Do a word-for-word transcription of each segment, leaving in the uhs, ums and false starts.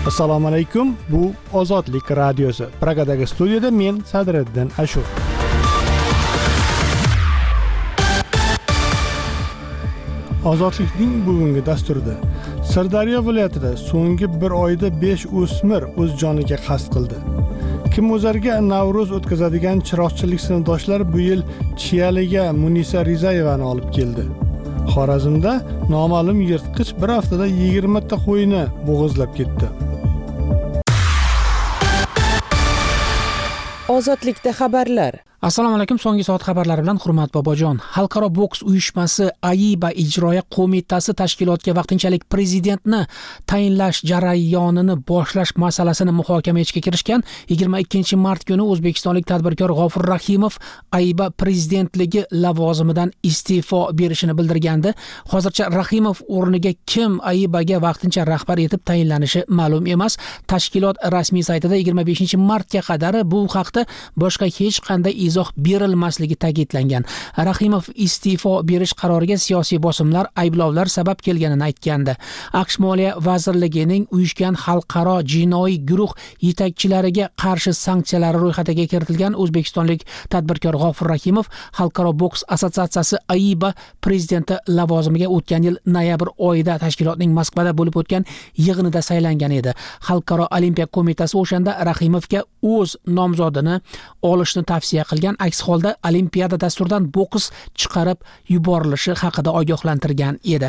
Assalomu alaykum. Bu Ozodlik radiosi. Pragadagi studiyada men Sadriddin Ashur. Ozodlikning bugungi dasturida Sirdaryo viloyatida so'nggi bir oyda besh o'smir o'z joniga qasd qildi. Kimozarga Navro'z o'tkazadigan chiroqchilik sinfdoshlari bu yil Chiyaliga Munisa Rizayevani olib keldi. Xorazmda noma'lum yirtqich bir haftada yigirma ta qo'yni bo'g'izlab ketdi. Ozodlikda xabarlar. Assalomu alaykum. So'nggi soat xabarlari bilan Hurmat Bobojon. Xalqaro boks uyushmasi AIBA ijroiya qo'mitasi tashkilotga vaqtinchalik prezidentni tayinlash jarayonini boshlash masalasini muhokama etishga kirishgan. yigirma ikkinchi mart kuni o'zbekistonlik tadbirkor G'ofur Rahimov AIBA prezidentligi lavozimidan iste'fo berishini bildirgandi. Hozircha Rahimov o'rniga kim AIBAga vaqtincha rahbar etib tayinlanishi ma'lum emas. Tashkilot rasmiy saytida yigirma beshinchi martga qadar bu haqda boshqa hech qanday izoh berilmasligi ta'kidlangan. Rahimov iste'fo berish qaroriga siyosiy bosimlar, ayblovlar sabab kelganini aytgandi. AQSh Moliya vazirligining uyushgan xalqaro jinoiy guruh yetakchilariga qarshi sanksiyalar ro'yxatiga kiritilgan o'zbekistonlik tadbirkor G'ofur Rahimov Xalqaro boks assotsiatsiyasi AIBA prezidenti lavozimiga o'tgan yil noyabr oyida tashkilotning Moskvada bo'lib o'tgan yig'inida saylangan edi. Xalqaro olimpiya qo'mitasi o'shanda Rahimovga o'z nomzodini olishni tavsiya qilgan. Aks holda Olimpiada dasturidan boks chiqarib yuborilishi haqida ogohlantirgan edi.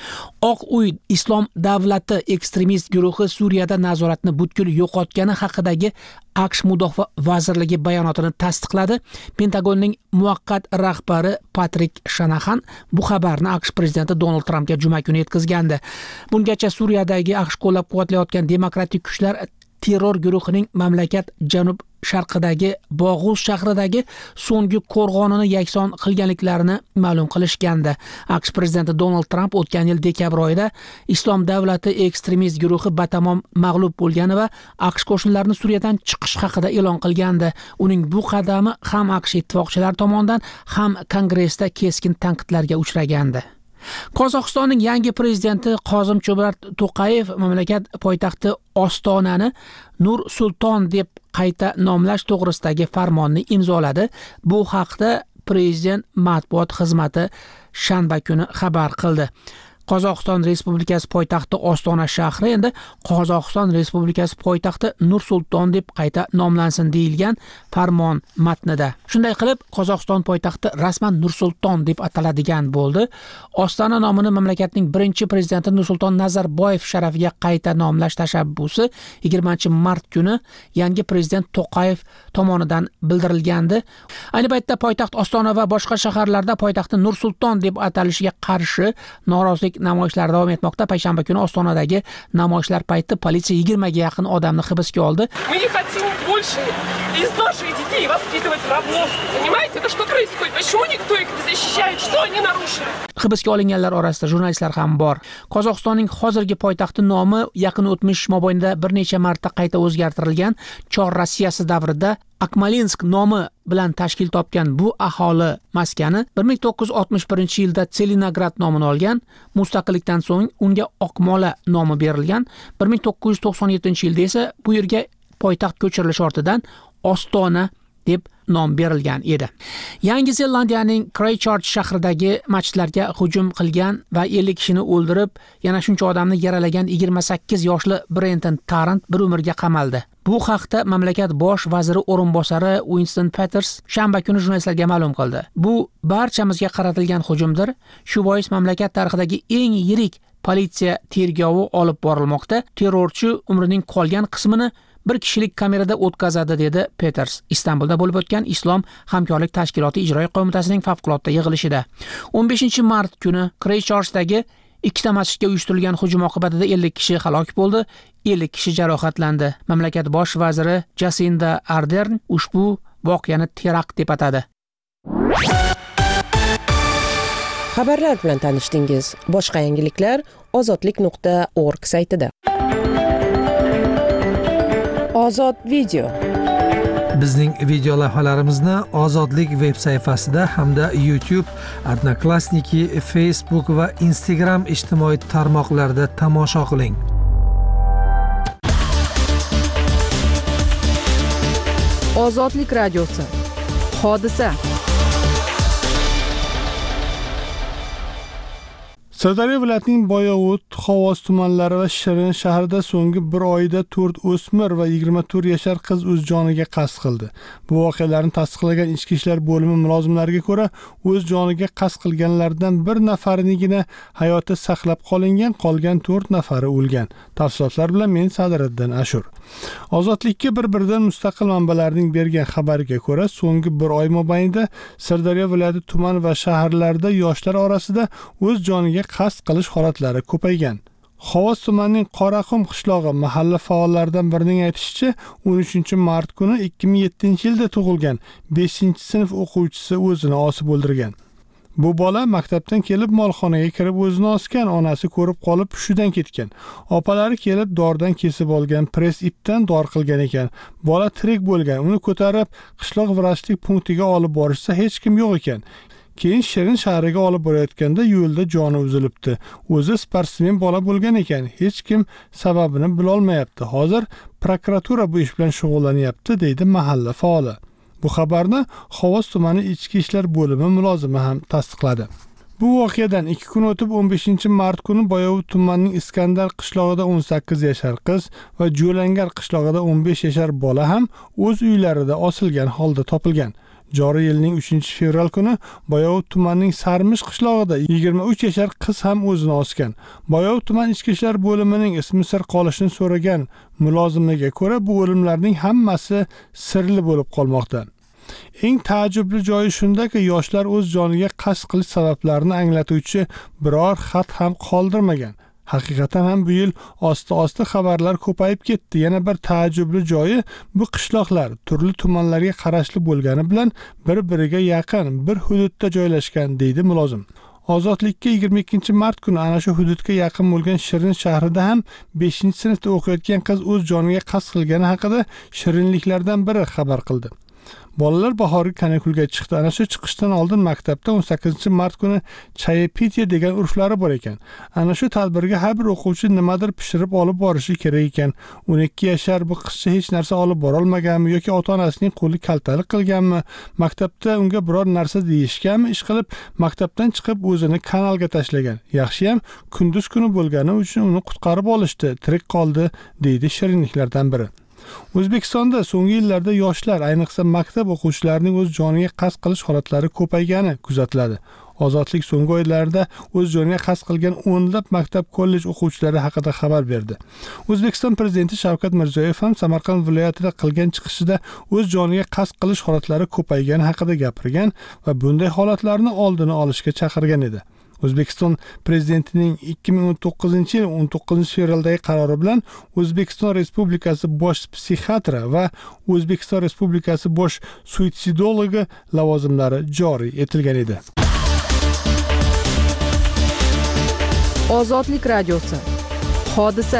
Oq uy Islom davlati ekstremist guruhi Suriyada nazoratni butkul yo'qotgani haqidagi AQSh Mudofaa vazirligi bayonotini tasdiqladi. Pentagonning muvaqqat rahbari Patrik Shanahan bu xabarni AQSh prezidenti Donald Trampga juma kuni yetkazgandi. Bungacha Suriyadagi AQSh qo'llab-quvvatlayotgan demokratik kuchlar terror guruhining mamlakat janub sharqidagi Bog'uz shahridagi so'nggi qo'rg'onini yakson qilganliklarini ma'lum qilishgandi. AQSh prezidenti Donald Tramp o'tgan yil dekabr oyida Islom davlati ekstremist guruhi batamom mag'lub bo'lgani va AQSh qo'shinlarini Suriyadan chiqish haqida e'lon qilgandi. Uning bu qadami ham AQSh ittifoqchilari tomonidan ham Kongressda keskin tanqidlarga uchragandi. Qozog'istonning yangi prezidenti Qosim-Jomart To'qayev mamlakat poytaxti Ostonani Nur Sulton deb qayta nomlash to'g'risidagi farmonni imzoladi. Bu haqda prezident matbuot xizmati shanba kuni xabar qildi. Qozog'iston Respublikasi poytaxti Ostona shahri endi Qozog'iston Respublikasi poytaxti Nur Sulton deb qayta nomlansin deyilgan farmon matnida. Shunday qilib, Qozog'iston poytaxti rasman Nur Sulton deb ataladigan bo'ldi. Ostona nomini mamlakatning birinchi prezidenti Nursulton Nazarboyev sharafiga qayta nomlash tashabbusi yigirmanchi mart kuni yangi prezident To'qayev tomonidan bildirilgandi. Ayni paytda poytaxt Ostona va boshqa shaharlarda poytaxti Nur Sulton deb atalishiga qarshi norozilik namoyishlar davom etmoqda. Payshanba kuni Ostonadagi namoyishlar payti politsiya yigirma ga yaqin odamni hibsga oldi. Мы не хотим больше из наших детей воспитывать рабов. Понимаете, это что происходит? Почему никто их не защищает? Что они нарушили? Hibsga olinganlar orasida jurnalistlar ham bor. Qozog'istonning hozirgi poytaxti nomi yaqin o'tmish mobaynida bir necha marta qayta o'zgartirilgan. Chor Rossiyasi davrida Akmalinsk nomi bilan tashkil topgan bu aholi maskani bir ming to'qqiz yuz oltmish birinchi yilda Tselinograd nomini olgan. Mustaqillikdan so'ng unga Oqmola nomi berilgan. bir ming to'qqiz yuz to'qson yettinchi yilda esa bu yerga poytaxt ko'chirilishi ortidan Ostona deb nom berilgan edi. Yangi Zelandiyaning Christchurch shahridagi masjidlarga hujum qilgan va ellik kishini o'ldirib, yana shuncha odamni yaralagan yigirma sakkiz yoshli Brenton Tarrant bir umrga qamaldi. Bu haqda mamlakat bosh vaziri o'rinbosari Winston Peters shanba kuni jurnalistlarga ma'lum qildi. Bu barchamizga qaratilgan hujumdir. Shu bois mamlakat tarixidagi eng yirik politsiya tergovi olib borilmoqda. Terrorchi umrining qolgan qismini bir kishilik kamerada o'tkazadi, dedi Peters Istanbulda bo'lib o'tgan Islom hamkorlik tashkiloti ijroiya qo'mitasining favqulodda yig'ilishida. o'n beshinchi mart kuni Christchurchdagi ikkita masjidga uyushtirilgan hujum oqibatida ellik kishi halok bo'ldi, ellik kishi jarohatlandi. Mamlakat bosh vaziri Jasinda Ardern ushbu voqeani terakt deb atadi. Xabarlar bilan tanishdingiz. Boshqa yangiliklar ozodlik nuqta org saytida. Ozod video. Bizning video lavhalarimizni Ozodlik veb sayfasida hamda YouTube, Odnoklassniki, Facebook va Instagram ijtimoiy tarmoqlarida tomosha qiling. Ozodlik radiosi. Hodisa. Sirdaryo viloyatining Boyovut, Xovos tumanlari va Shirin shahrida so'nggi bir oyda to'rt o'smir va yigirma to'rt yashar qiz o'z joniga qasd qildi. Bu voqealarni tasdiqlagan Ichki ishlar bo'limi mulozimlariga ko'ra, o'z joniga qasd qilganlardan bir nafarinigina hayoti saqlab qolingan, qolgan to'rt nafari o'lgan. Tafsilotlar bilan men Sadiriddin Ashur. Ozodlikka bir-biridan mustaqil manbalarning bergan xabariga ko'ra, so'nggi bir oy mobaynida Sirdaryo viloyati tuman va shaharlarda yoshlar orasida o'z joniga qasd qilish holatlari ko'paygan. Xovos tumanining Qoraqum qishlog'i mahalla faollaridan birining aytishicha, o'n uchinchi mart kuni ikki ming yettinchi yilda tug'ilgan beshinchi sinf o'quvchisi o'zini osib o'ldirgan. Bu bola maktabdan kelib molxonaga kirib o'zini osgan, onasi ko'rib qolib hushidan ketgan. Opalari kelib dordan kesib olgan, press ipdan dor qilgan ekan. Bola tirik bo'lgan. Uni ko'tarib qishloq vrachlik punktiga olib borishsa hech kim yo'q ekan. Keyin Shirin shahriga olib borayotganda yo'lda joni uzilibdi. O'zi sportsmen bola bo'lgan ekan. Hech kim sababini bila olmayapti. Hozir prokuratura bu ish bilan shug'ullanyapti, deydi mahalla faoli. Bu xabarni Xovos tumani Ichki ishlar bo'limi mulozimi ham tasdiqladi. Bu voqeadan ikki kun o'tib o'n beshinchi mart kuni Boyovut tumanining Iskandar qishlog'ida o'n sakkiz yashar qiz va Jo'langar qishlog'ida o'n besh yashar bola ham o'z uylarida osilgan holda topilgan. Joriy yilning uchinchi fevral kuni Boyovut tumanining Sarmish qishlog'ida yigirma uch yashar qiz ham o'zini osgan. Boyovut tuman Ichki ishlar bo'limining ismi sir qolishini so'ragan mulozimiga ko'ra, bu o'limlarning hammasi sirli bo'lib qolmoqda. Eng taajjubli joyi shundaki, yoshlar o'z joniga qasd qilish sabablarini anglatuvchi biror xat ham qoldirmagan. Haqiqatan ham bu yil osta-osta xabarlar ko'payib ketdi. Yana bir taajjubli joyi, bu qishloqlar turli tumanlarga qarashli bo'lgani bilan bir-biriga yaqin bir hududda joylashgan, deydi mulozim. Ozodlikka yigirma ikkinchi mart kuni ana shu hududga yaqin bo'lgan Shirin shahrida ham beshinchi sinfda o'qiyotgan qiz o'z joniga qasd qilgani haqida shirinliklardan biri xabar qildi. Bolalar bahorgi kanakulga chiqdi. Ana shu chiqishdan oldin maktabda o'n sakkizinchi mart kuni chayepitya degan urflari bor ekan. Ana shu tadbirga har bir o'quvchi nimadir pishirib olib borishi kerak ekan. o'n ikki yashar bu qizcha hech narsa olib bora olmaganmi yoki ota-onasining qo'li kaltalik qilganmi? Maktabda unga biror narsa deyishganmi? Ish qilib maktabdan chiqib o'zini kanalga tashlagan. Yaxshi ham kunduz kuni bo'lgani uchun uni qutqarib olishdi, tirik qoldi, deydi shirinliklardan biri. O'zbekistonda so'nggi yillarda yoshlar, ayniqsa maktab o'quvchilarining o'z joniga qasd qilish holatlari ko'paygani kuzatiladi. Ozodlik so'nggi oylarda o'z joniga qasd qilgan o'nlab maktab kollej o'quvchilari haqida xabar berdi. O'zbekiston prezidenti Shavkat Mirziyoyev ham Samarqand viloyatida qilgan chiqishida o'z joniga qasd qilish holatlari ko'paygani haqida gapirgan va bunday holatlarni oldini olishga chaqirgan edi. O'zbekiston prezidentining ikki ming o'n to'qqizinchi yil o'n to'qqizinchi fevraldagi qarori bilan O'zbekiston Respublikasi bosh psixiatri va O'zbekiston Respublikasi bosh suitsidologi lavozimlari joriy etilgan edi. Ozodlik radiosi. Hodisa.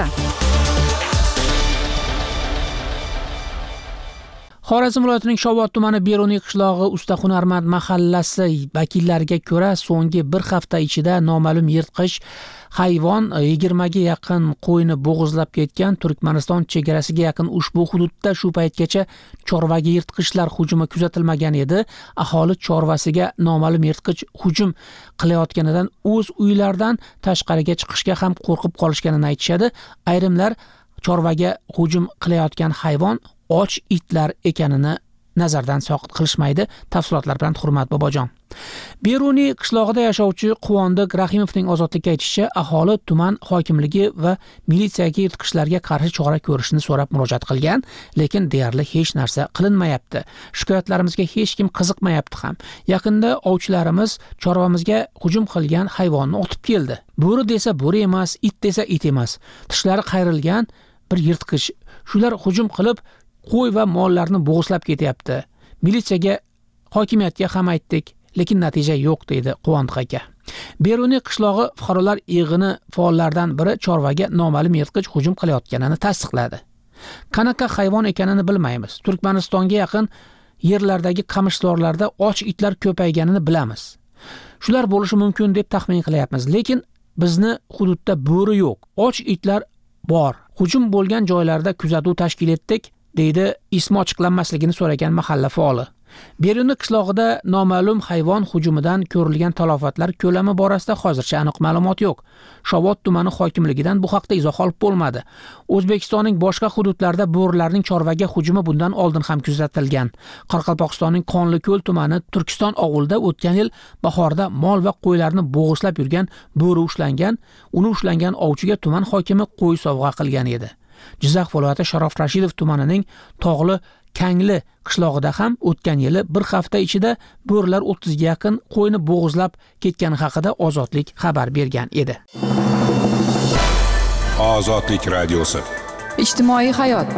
Xorazm viloyatining Shovot tumani Beruniy qishlog'i Ustahunarmand mahallasi vakillariga ko'ra, so'nggi bir hafta ichida noma'lum yirtqich hayvon yigirma ga yaqin qo'yni bo'g'izlab ketgan. Turkmaniston chegarasiga yaqin ushbu hududda shu paytgacha chorvaga yirtqichlar hujumi kuzatilmagan edi. Aholi chorvasiga noma'lum yirtqich hujum qilayotganidan o'z uylaridan tashqariga chiqishga ham qo'rqib qolishganini aytishadi. Ayrimlar chorvaga hujum qilayotgan hayvon och itlar ekanini nazardan soqit qilishmaydi. Tafsilotlar bilan Hurmat Bobojon. Beruniy qishlog'ida yashovchi Quvondiq Rahimovning ozodlikka aytishicha, aholi tuman hokimligi va militsiyaga yirtqichlarga qarshi chora ko'rishni so'rab murojaat qilgan, lekin deyarli hech narsa qilinmayapti. Shikoyatlarimizga hech kim qiziqmayapti ham. Yaqinda ovchilarimiz chorvamizga hujum qilgan hayvonni otib keldi. Bo'ri desa bo'ri emas, it desa it emas. Tishlari qayrilgan bir yirtqich. Shular hujum qilib qo'y va mollarni bo'g'izlab ketyapti. Militsiyaga, hokimiyatga ham aytdik, lekin natija yo'q, deydi Quvondiq aka. Beruniy qishlog'i fuqarolar yig'ini faollaridan biri chorvaga noma'lum yirtqich hujum qilayotganini tasdiqladi. Qanaqa hayvon ekanini bilmaymiz. Turkmanistonga yaqin yerlardagi qamishzorlarda och itlar ko'payganini bilamiz. Shular bo'lishi mumkin deb taxmin qilyapmiz, lekin bizni hududda bo'ri yo'q, och itlar bor. Hujum bo'lgan joylarda kuzatuv tashkil etdik, deydi ismi ochiqlanmasligini so'ragan mahalla faoli. Beruni qishlog'ida noma'lum hayvon hujumidan ko'rilgan talofatlar ko'lami borasida hozircha aniq ma'lumot yo'q. Shovot tumani hokimligidan bu haqda izoh olib bo'lmadi. O'zbekistonning boshqa hududlarida bo'rilarning chorvaga hujumi bundan oldin ham kuzatilgan. Qoraqalpog'istonning Qonliko'l tumani Turkiston ovulida o'tgan yil bahorda mol va qo'ylarni bo'g'ishlab yurgan bo'ri ushlangan. Uni ushlangan ovchiga tuman hokimi qo'y sovg'a qilgan edi. Jizzax viloyati Sharof Rashidov tumanining Tog'li Kangli qishlog'ida ham o'tgan yili bir hafta ichida bo'rilar o'ttizga yaqin qo'yni bo'g'izlab ketgani haqida Ozodlik xabar bergan edi. Ozodlik radiosi. Ijtimoiy hayot.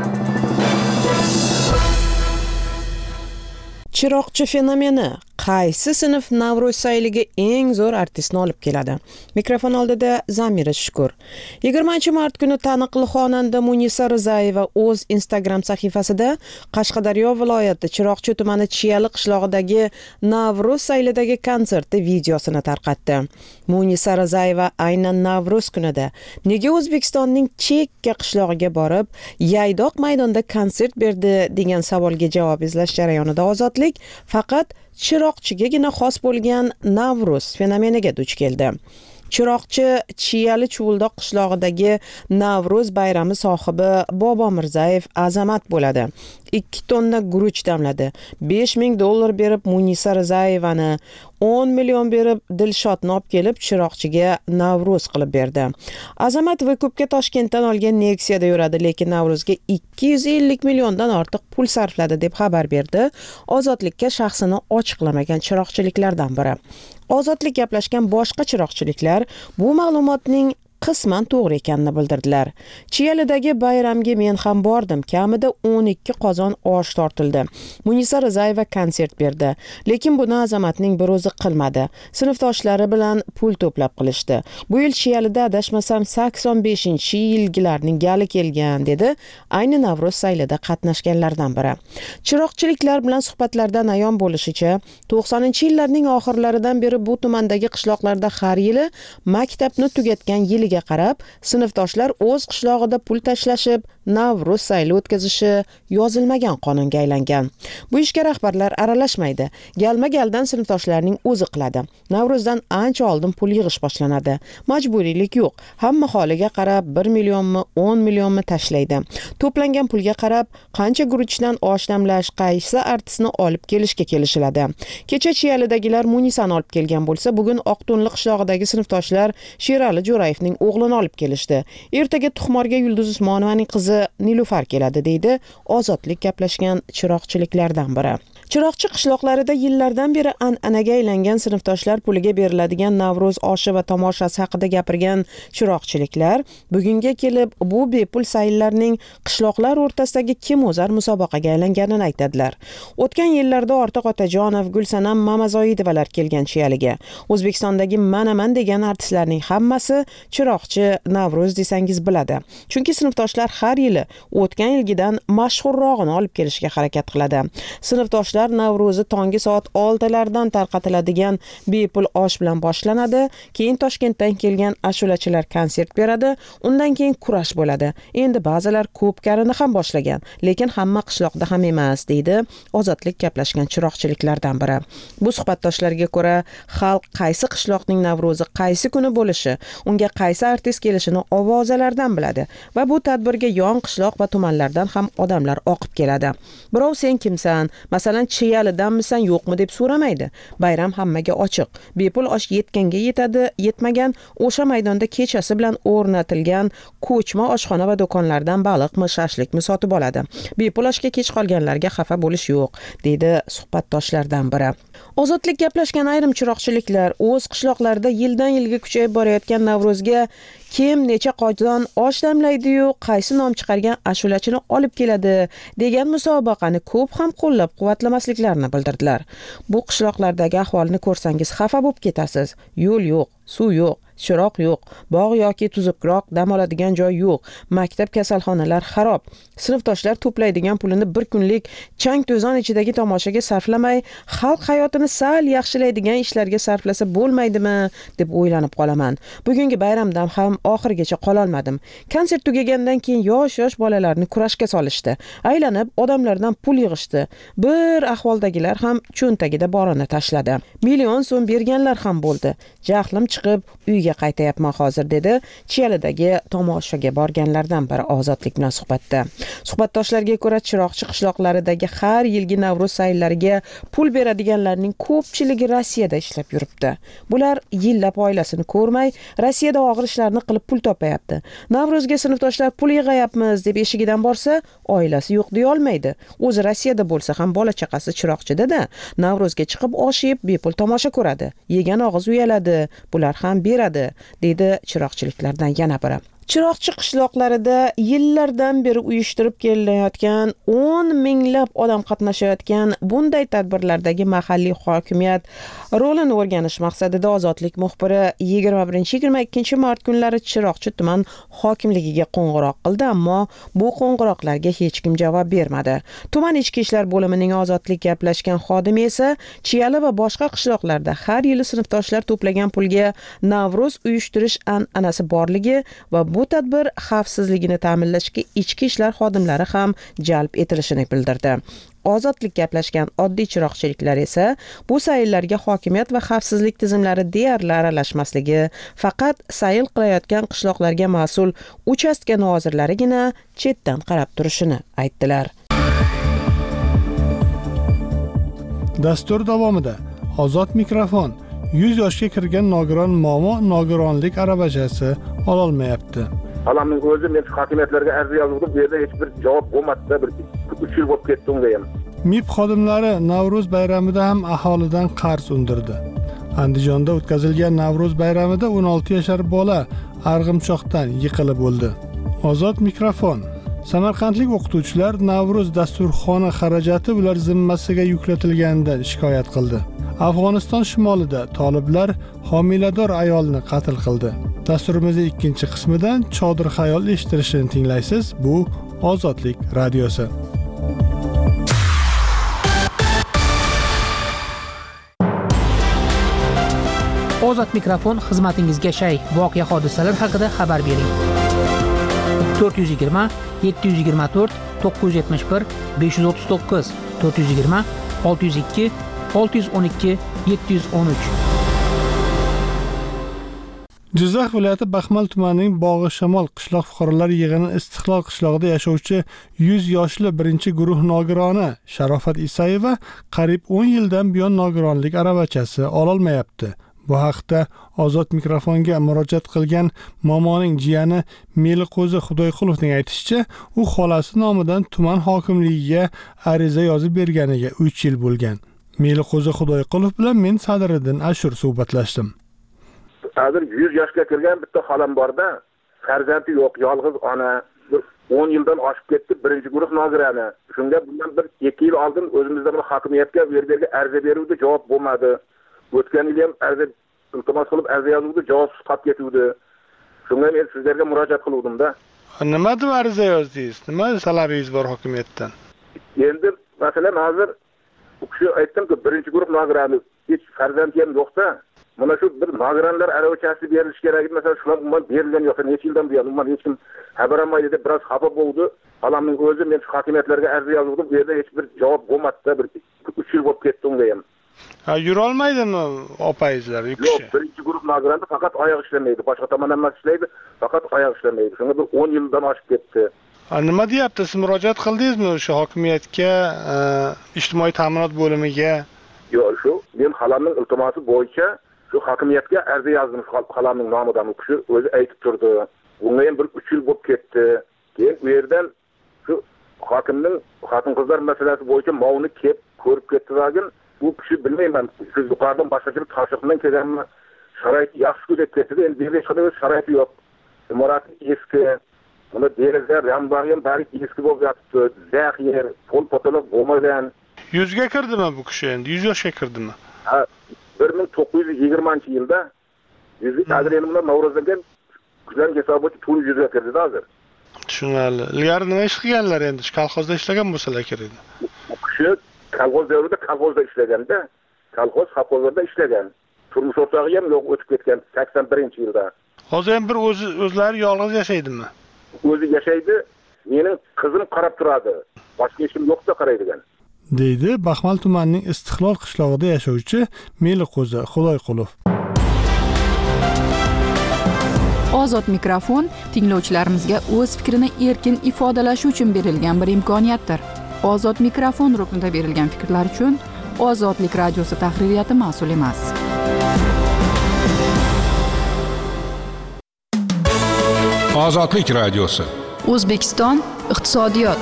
Chiroqchi fenomeni qaysi sinf Navro'z sayliga eng zo'r artistni olib keladi? Mikrofon oldida Zamira Shukur. yigirmanchi mart kuni taniqli xonanda Munisa Rizayeva o'z Instagram sahifasida Qashqadaryo viloyati Chiroqchi tumani Chiyali qishlog'idagi Navro'z saylidagi konserti videosini tarqatdi. Munisa Rizayeva aynan Navro'z kunida nega O'zbekistonning chekka qishlog'iga borib, Yaydoq maydonda konsert berdi degan savolga javob izlash jarayonida Ozodlik faqat Chiroqchigagina xos bo'lgan Navro'z fenomeniga duch keldi. Chiroqchi Chiyali Chuvuldoq qishlog'idagi Navro'z bayrami sohibi Bobo Mirzayev azamat bo'ladi. ikki tonna guruch damladi. besh ming dollar berib Munisa Rizayevani, o'n million berib Dilshodni olib kelib Chiroqchiga Navro'z qilib berdi. Azamat Vekupga Toshkentdan olgan Nexia'da yuradi, lekin Navro'zga ikki yuz ellik milliondan ortiq pul sarfladi deb xabar berdi Ozodlikka shaxsini ochiqlamagan chiroqchiliklardan biri. Ozodlik gaplashgan boshqa chiroqchiliklar bu ma'lumotning qisman to'g'ri ekanini bildirdilar. Chiyalidagi bayramga men ham bordim. Kamida o'n ikki qozon osh tortildi. Munisa Rizayeva konsert berdi, lekin buni Azamatning bir o'zi qilmadi. Sinfdoshlari bilan pul to'plab qilishdi. Bu yil Chiyalida adashmasam sakson beshinchi yilgilarning gali kelgan dedi ayni Navro'z saylida qatnashganlardan biri. Chiroqchiliklar bilan suhbatlardan ayon bo'lishicha, to'qsoninchi yillarning oxirlaridan beri bu tumandagi qishloqlarda har yili maktabni tugatgan yil qarab sinfdoshlar o'z qishlog'ida pul tashlashib Navro'z sayli o'tkazishi yozilmagan qonunga aylangan. Bu ishga rahbarlar aralashmaydi. Galma-galdan sinfdoshlarning o'zi qiladi. Navro'zdan ancha oldin pul yig'ish boshlanadi. Majburiylik yo'q. Hamma holiga qarab bir millionmi, o'n millionmi tashlaydi. To'plangan pulga qarab qancha guruchdan osh damlash, qaysi artistni olib kelishga kelishiladi. Kecha Chiyalidagilar Munisani olib kelgan bo'lsa, bugun Oqto'nli qishlog'idagi sinfdoshlar Sherali Jo'rayevning o'g'lini olib kelishdi. Ertaga Tuxmorga Yulduz Usmonovaning qizi Nilufar keladi deydi Ozodlik gaplashgan chiroqchiliklardan biri. Chiroqchi qishloqlarida yillardan beri an'anaga aylangan sinfdoshlar puliga beriladigan Navro'z oshi va tomoshasi haqida gapirgan chiroqchiliklar bugunga kelib bu bepul sayllarning qishloqlar o'rtasidagi kim o'zar musobaqaga aylanganini aytadilar. O'tgan yillarda Ortiq Otajonov, Gulsanam Mamazoidovalar kelgan Chiyaliga. O'zbekistondagi Manaman degan artistlarning hammasi chiroqchi Navro'z desangiz biladi. Chunki sinfdoshlar har yili o'tgan yilgidan mashhurrog'ini olib kelishga harakat qiladi. Sinfdoshlar Navro'zi tongi soat oltilardan tarqatiladigan bepul osh bilan boshlanadi. Keyin Toshkentdan kelgan ashulachilar konsert beradi. Undan keyin kurash bo'ladi. Endi ba'zilar ko'pkarini ham boshlagan, lekin hamma qishloqda ham emas, deydi Ozodlik gaplashgan chiroqchiliklardan biri. Bu suhbatdoshlarga ko'ra, xalq qaysi qishloqning Navro'zi qaysi kuni bo'lishi, unga qaysi artist kelishini ovozalardan biladi va bu tadbirga yon qishloq va tumanlardan ham odamlar oqib keladi. Birov sen kimsan? Masalan, Chiyalidanmisan, yo'qmi deb so'ramaydi. Bayram hammaga ochiq. Bepul osh yetganga yetadi, yetmagan o'sha maydonda kechasi bilan o'rnatilgan ko'chma oshxona va do'konlardan baliqmi, shashlikmi sotib oladi. Bepul oshga kech qolganlarga xafa bo'lish yo'q, deydi suhbatdoshlardan biri. Ozodlik gaplashgan ayrim chiroqchiliklar o'z qishloqlarida yildan yilga kuchayib borayotgan Navro'zga kim necha qozon osh damlaydi-yu, qaysi nom chiqargan ashulachini olib keladi degan musobaqani ko'p ham qo'llab-quvvatlamasliklarini bildirdilar. Bu qishloqlardagi ahvolni ko'rsangiz xafa bo'lib ketasiz. Yo'l yo'q, suv yo'q, chiroq yo'q, bog' yoki tuzukroq dam oladigan joy yo'q, maktab, kasalxonalar xarob. Sinfdoshlar to'playdigan pulini bir kunlik chang to'zon ichidagi tomoshaga sarflamay, xalq hayotini sal yaxshilaydigan ishlarga sarflasa bo'lmaydimi deb o'ylanib qolaman. Bugungi bayramdan ham oxirigacha qola olmadim. Konsert tugagandan keyin yosh-yosh bolalarni kurashga solishdi. Aylanib odamlardan pul yig'ishdi. Bir ahvoldagilar ham cho'ntagida borini tashladi. Million so'm berganlar ham bo'ldi. Jahlim chiqib uyga qaytayapman hozir dedi Chiyalidagi tomoshaga borganlardan biri Ozodlik bilan suhbatda. Suhbatdoshlarga ko'ra Chiroqchi qishloqlaridagi har yilgi Navro'z sayllariga pul beradiganlarning ko'pchiligi Rossiyada ishlab yuribdi. Bular yillab oilasini ko'rmay, Rossiyada og'ir ishlarni qilib pul topayapti. Navrozga sinfdoshlar pul yig'ayapmiz deb eshigidan borsa, oilasi yo'q deya olmaydi. O'zi Rossiyada bo'lsa ham bola chaqasi Chiroqchida-da, Navrozga chiqib osh yeb bepul tomosha ko'radi. Yegan og'iz uyaladi, bular ham beradi, deydi chiroqchiliklardan yana biri. Chiroqchi qishloqlarida yillardan beri uyushtirib kelinayotgan o'n minglab odam qatnashayotgan bunday tadbirlardagi mahalliy hokimiyat rolini o'rganish maqsadida Ozodlik muxbiri yigirma birinchi yigirma ikkinchi mart kunlari Chiroqchi tuman hokimligiga qo'ng'iroq qildi, ammo bu qo'ng'iroqlarga hech kim javob bermadi. Tuman ichki ishlar bo'limining Ozodlik gaplashgan xodimi esa Chiyali va boshqa qishloqlarda har yili sinfdoshlar to'plagan pulga Navro'z uyushtirish an'anasi borligi va bu tadbir xavfsizligini ta'minlashga ichki ishlar xodimlari ham jalb etilishini bildirdi. Ozodlik gaplashgan oddiy chiroqchiliklar esa bu sayllarga hokimiyat va xavfsizlik tizimlari deyarli aralashmasligi, faqat sayl qilayotgan qishloqlarga mas'ul uchastka nozirlarigina chetdan qarab turishini aytdilar. Dastur davomida Ozod mikrofon yuz yoshga kirgan nogiron momo nogironlik aravachasi ololmayapti. Halamning o'zi men hokimiyatlarga arz yozdim, bu yerda hech bir javob bo'lmadi, bir uch yil bo'lib ketdi unga ham. M I B xodimlari Navro'z bayramida ham aholidan qarz undirdi. Andijonda o'tkazilgan Navro'z bayramida o'n olti yashar bola arg'imchoqdan yiqilib o'ldi. Ozod mikrofon. Samarqandlik o'qituvchilar Navro'z dasturxoni xarajati ular zimmasiga yuklatilganidan shikoyat qildi. Afg'oniston shimolida toliblar homilador ayolni qatl qildi. Dasturimizning ikkinchi qismidan chodir xayol eshittirishini tinglaysiz. Bu Ozodlik radiosi. Ozod mikrofon xizmatingizga shay. Voqea hodisalar haqida xabar bering. to'rt yuz yigirma yetti yuz yigirma to'rt to'qqiz yuz yetmish bir besh yuz o'ttiz to'qqiz to'rt yuz yigirma olti yuz ikki olti yuz o'n ikki yetti yuz o'n uch. Jizzax viloyati Baxmal tumanining Bog'i Shamol qishloq fuqarolar yig'ini Istiqlol qishlog'ida yashovchi yuz yoshli birinchi guruh nogironi Sharofat Isayeva qariyb o'n yildan buyon nogironlik aravachasi ololmayapti. Bu haqda Ozod mikrofonga murojaat qilgan momoning jiyani Meliqo'zi Xudoyqulovning aytishicha, u xolasi nomidan tuman hokimligiga ariza yozib berganiga uch yil bo'lgan. Meliqo'zi Xudoyqulov bilan men Sadiriddin Ashur suhbatlashdim. Hozir yuz yoshga kirgan bitta xolam borda, farzandi yo'q, yolg'iz ona, o'n yildan oshib ketdi, birinchi guruh nogirani. Shunga bundan bir ikki yil oldin o'zimizda bir hokimiyatga bu yerga ariza beruvdi, javob bo'lmadi. O'tgan yil ham ariza iltimos qilib ariza yozuvdi, javobsiz qolib ketuvdi. Shunga men sizlarga murojaat qiluvdim-da. Nima deb ariza yozdingiz? Nima talabingiz bor hokimiyatdan? Endi masalan hozir u kishi aytdimki, birinchi guruh nogirani hech farzandi ham yo'qda, mana shu bir nogironlar aravachasi berilishi kerak. Masalan, shular umuman berilgan yo'q. Necha yildan buyon umuman hech kim xabar olmaydi deb biroz xafa bo'ldi. Halamning o'zi men hokimiyatlarga ariza yozdim, bu yerda hech bir javob bo'lmadi-da, bir uch yil bo'lib ketdi unga ham. Ha, yura olmaydimi opayizlar, yukishi? Yo'q, birinchi guruh nogiranda faqat oyoq ishlamaydi, boshqa tomondan emas ishlaydi, faqat oyoq ishlamaydi. Shunga bir o'n yildan oshib ketdi. Ha, nima deyapti? Siz murojaat qildingizmi o'sha hokimiyatga, ijtimoiy ta'minot bo'limiga? Yo'q, shu men xalamning iltimosi bo'yicha shu hokimiyatga ariza yozdim, xalamning nomidan u kishi o'zi aytib turdi. Bunga ham bir uch yil bo'lib ketdi. Keyin u yerdan shu hokimning xotin-qizlar masalasi bo'yicha mavni kelib ko'rib ketdi-da, bu kishi bilmayman, siz yuqoridan boshqacha bir tashriqdan kelganmi, sharoit yaxshi deb ketdi. Endi hech qanday sharoit yo'q. Imorat eski, buni deraza, rambar ham bari eski bo'lib yotibdi. Zax yer, pol potoloq bo'lmagan. yuzga kirdimi bu kishi endi? yuz yoshga kirdimi? Ha, bir ming to'qqiz yuz yigirmanchi yilda Yüzlük hozir endi bunlar Navro'zdan kuzan hisoboti pul yuzga kirdi hozir. Tushunarli. Ilgari nima ish qilganlar endi? Kolxozda ishlagan bo'lsalar kerak. U kishi kolxoz davrida kolxozda ishlaganda, kolxoz xalqozda ishlagan. Turmush o'rtog'i ham yo'q, o'tib ketgan sakson birinchi yilda. Hozir ham bir o'zi o'zlari yolg'iz yashaydimi? O'zi yashaydi, mening qizim qarab turadi. Boshqa ishim yo'qda qaraydigan. deydi Baxmal tumanining Istiqlol qishlog'ida yashovchi Meliqo'zi Xudoyqulov. Ozod mikrofon tinglovchilarimizga o'z fikrini erkin ifodalashi uchun berilgan bir imkoniyatdir. Ozod mikrofon ruknida berilgan fikrlar uchun Ozodlik radiosi tahririyati mas'ul emas. Ozodlik radiosi. O'zbekiston iqtisodiyot.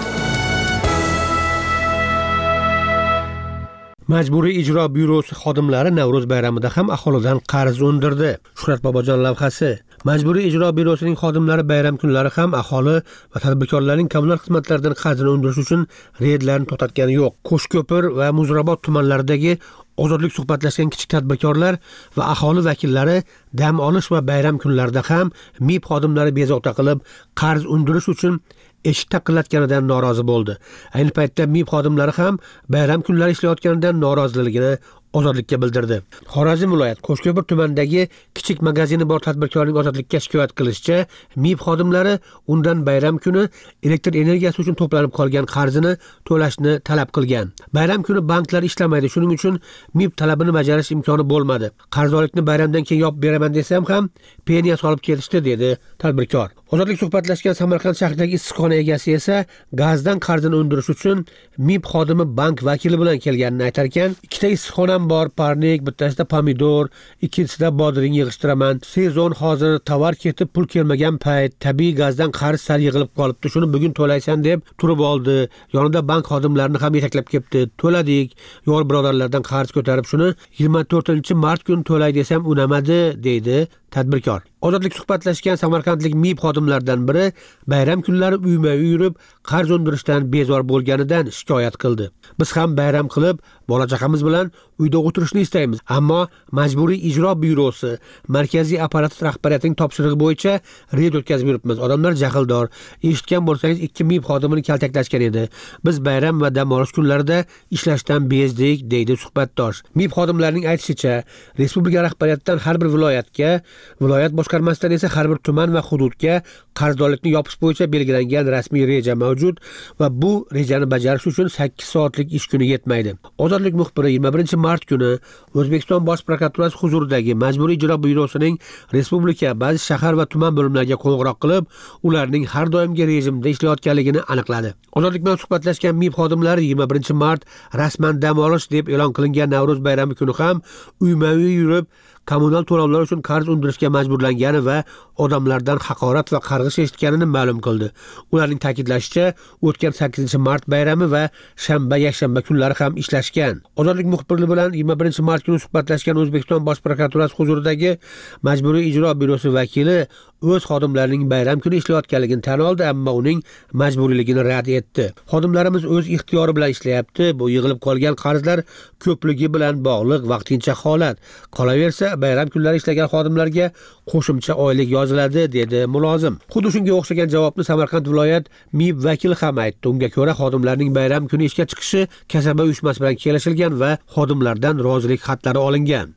Majburiy ijro byurosi xodimlari Navro'z bayramida ham aholidan qarz undirdi. Shuhrat Bobojon lavhasi. Majburiy ijro byurosining xodimlari bayram kunlari ham aholi va tadbirkorlarning kommunal xizmatlaridan qarzini undirish uchun reydlarni to'xtatgani yo'q. Qo'shko'pir va Muzrabot tumanlaridagi ozodlik suhbatlashgan kichik tadbirkorlar va aholi vakillari dam olish va bayram kunlarida ham M I B xodimlari bezovta qilib qarz undirish uchun eshik taqillatganidan norozi bo'ldi. Ayni paytda M I B xodimlari ham bayram kunlari ishlayotganidan noroziligini Ozodlikka bildirdi. Xorazm viloyat Qo'shko'pir tumanidagi kichik magazini bor tadbirkorning Ozodlikka shikoyat qilishicha, M I B xodimlari undan bayram kuni elektr energiyasi uchun to'planib qolgan qarzini to'lashni talab qilgan. Bayram kuni banklar ishlamaydi, shuning uchun M I B talabini bajarish imkoni bo'lmadi. Qarzdorlikni bayramdan keyin yopib beraman desam ham peniya solib ketishdi, dedi tadbirkor. Ozodlik suhbatlashgan Samarqand shahridagi issiqxona egasi esa gazdan qarzini undirish uchun M I B xodimi bank vakili bilan kelganini aytar ekan, ikkita issiqxonam bor, parnik, bittasida pomidor, ikkinchisida bodring yig'ishtiraman. Sezon hozir, tovar ketib pul kelmagan payt, tabiiy gazdan qarz sal yig'ilib qolibdi. Shuni bugun to'laysan deb turib oldi. Yonida bank xodimlarini ham yetaklab kelibdi. To'ladik. Yor birodarlardan qarz ko'tarib shuni yigirma to'rtinchi mart kuni to'lay desam unamadi, deydi tadbirkor. Ozodlik suhbatlashgan samarqandlik M I B xodimlaridan biri bayram kunlari uyma-uy yurib qarz undirishdan bezor bo'lganidan shikoyat qildi. Biz ham bayram qilib, bola-chaqamiz bilan uyda o'tirishni istaymiz, ammo Majburiy ijro byurosi markaziy apparat rahbariyatining topshirig'i bo'yicha reyd o'tkazib yuribmiz. Odamlar jahldor. Eshitgan bo'lsangiz ikki M I B xodimini kaltaklashgan edi. Biz bayram va dam olish kunlarida ishlashdan bezdik, deydi suhbatdosh. M I B xodimlarining aytishicha, respublika rahbariyatidan har bir viloyatga, viloyat boshqarmasidan esa har bir tuman va hududga qarzdorlikni yopish bo'yicha belgilangan rasmiy reja mavjud va bu rejani bajarish uchun sakkiz soatlik ish kuni yetmaydi. Ozodlik muxbiri yigirma birinchi mart kuni O'zbekiston Bosh prokuraturasi huzuridagi Majburiy ijro byurosining respublika, ba'zi shahar va tuman bo'limlariga qo'ng'iroq qilib, ularning har doimgi rejimda ishlayotganligini aniqladi. Ozodlik bilan suhbatlashgan M I B xodimlari yigirma birinchi mart rasman dam olish deb e'lon qilingan Navro'z bayrami kuni ham uyma-uy yurib kommunal to'lovlar uchun qarz undirishga majburlangani va odamlardan haqorat va qarg'ish eshitganini ma'lum qildi. Ularning ta'kidlashicha, o'tgan sakkizinchi mart bayrami va shanba, yakshanba kunlari ham ishlashgan. Ozodlik muxbirligi bilan yigirma birinchi mart kuni suhbatlashgan O'zbekiston Bosh prokuraturasi huzuridagi Majburiy ijro byurosi vakili o'z xodimlarining bayram kuni ishlayotganligini tan oldi, ammo uning majburiyligini rad etdi. Xodimlarimiz o'z ixtiyori bilan ishlayapti. Bu yig'ilib qolgan qarzlar ko'pligi bilan bog'liq vaqtincha holat. Qolaversa, bayram kunlari ishlagan xodimlarga qo'shimcha oylik yoziladi, dedi mulozim. Xuddi shunga o'xshagan javobni Samarqand viloyat M I B vakili ham aytdi. Unga ko'ra, xodimlarning bayram kuni ishga chiqishi kasaba uyushmasi bilan kelishilgan va xodimlardan rozilik xatlari olingan.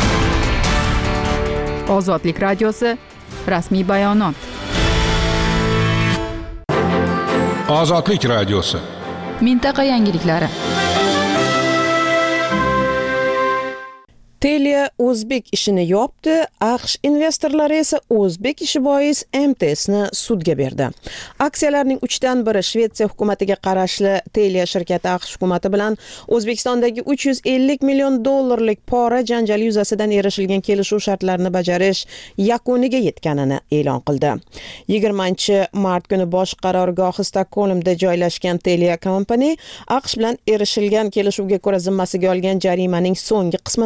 Ozodlik radiosi rasmiy bayonot. Ozodlik radiosi. Mintaqa yangiliklari. Telia O'zbek ishini yopdi, AQSh investorlari esa O'zbek ishi bois M T S ni sudga berdi. Aksiyalarning uchdan biri Shvetsiya hukumatiga qarashli Telia shirkati AQSh hukumati bilan O'zbekistondagi uch yuz ellik million dollarlik pora janjali yuzasidan erishilgan kelishuv shartlarini bajarish yakuniga yetganini e'lon qildi. yigirmanchi mart kuni bosh qarorgohi Stokgolmda joylashgan Telia Company AQSh bilan erishilgan kelishuvga ko'ra zimmasiga olgan jarimaning so'nggi qismini ham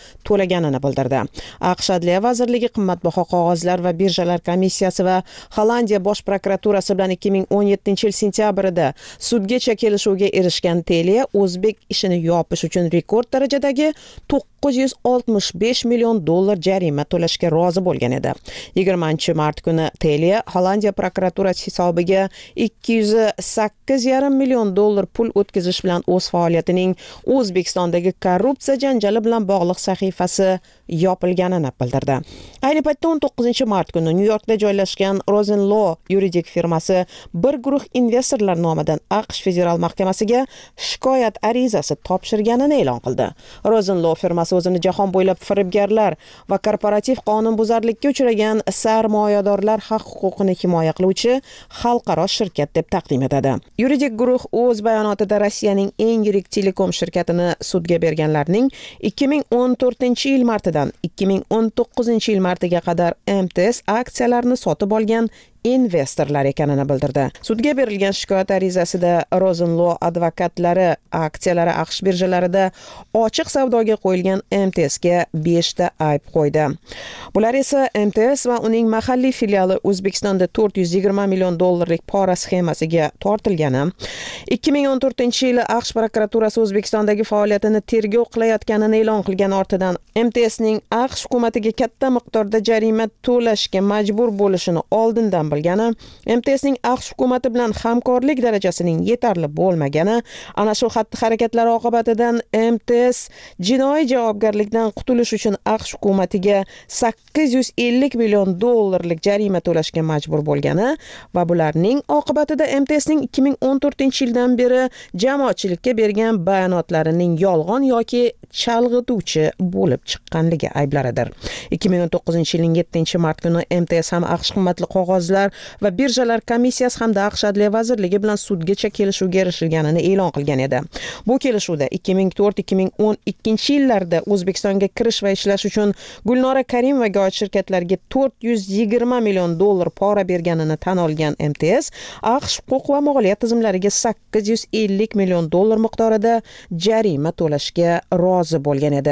to'laganini bildirdi. AQSh Adliya vazirligi qimmatbaho qog'ozlar va birjalar komissiyasi va Hollandiya bosh prokuraturasi bilan ikki ming o'n yettinchi yil sentyabrida sudgacha kelishuvga erishgan Telia O'zbek ishini yopish uchun rekord darajadagi to'qqiz yuz oltmish besh million dollar jarima to'lashga rozi bo'lgan edi. yigirmanchi mart kuni Telia Hollandiya prokuraturasi hisobiga ikki yuz sakkiz yarim million dollar pul o'tkazish bilan o'z faoliyatining O'zbekistondagi korrupsiya janjali bilan bog'liq sahifasi yopilganini bildirdi. Ayni paytda o'n to'qqizinchi mart kuni Nyu-Yorkda joylashgan Rosenlaw yuridik firmasi bir guruh investorlar nomidan AQSh federal mahkamasiga shikoyat arizasi topshirganini e'lon qildi. Rosenlaw firmasi o'zini jahon bo'ylab firibgarlar va korporativ qonunbuzarlikka uchragan sarmoyadorlar haq-huquqini himoya qiluvchi xalqaro shirkat deb taqdim etadi. Yuridik guruh o'z bayonotida Rossiyaning eng yirik telekom shirkatini sudga berganlarning ikki ming o'n to'rtinchi yil martidan ikki ming o'n to'qqizinchi yil martiga qadar M T S aksiyalarini sotib olgan investorlar ekanini bildirdi. Sudga berilgan shikoyat arizasida Rosenlaw advokatlari aksiyalari AQSh birjalarida ochiq savdoga qo'yilgan M T S ga besh ta ayb qo'ydi. Bular esa M T S va uning mahalliy filiali O'zbekistonda to'rt yuz yigirma million dollarlik pora sxemasiga tortilgani, ikki ming o'n to'rtinchi yili AQSh prokuraturasi O'zbekistondagi faoliyatini tergov qilayotganini e'lon qilgan ortidan M T S ning AQSh hukumatiga katta miqdorda jarima to'lashga majbur bo'lishini oldindan bilgani, M T S ning AQSh hukumati bilan hamkorlik darajasining yetarli bo'lmagani, ana shu xatti-harakatlar oqibatidan M T S jinoiy javobgarlikdan qutulish uchun AQSh hukumatiga sakkiz yuz ellik million dollarlik jarima to'lashga majbur bo'lgani va bularning oqibatida M T S ning ikki ming o'n to'rtinchi yildan beri jamoatchilikka bergan bayonotlarining yolg'on yoki chalg'ituvchi bo'lib chiqqanligi ayblaridir. ikki ming o'n to'qqizinchi yilning yettinchi mart kuni M T S ham AQSh qimmatli qog'ozlar va birjalar komissiyasi hamda AQSh Adliya vazirligi bilan sudgacha kelishuvga erishilganini e'lon qilgan edi. Bu kelishuvda ikki ming to'rt ikki ming o'n ikkinchi yillarda O'zbekistonga kirish va ishlash uchun Gulnora Karimovaga oid shirkatlarga to'rt yuz yigirma million dollar pora berganini tan olgan M T S, AQSh huquq va moliya tizimlariga sakkiz yuz ellik million dollar miqdorida jarima to'lashga rozi bo'lgan edi.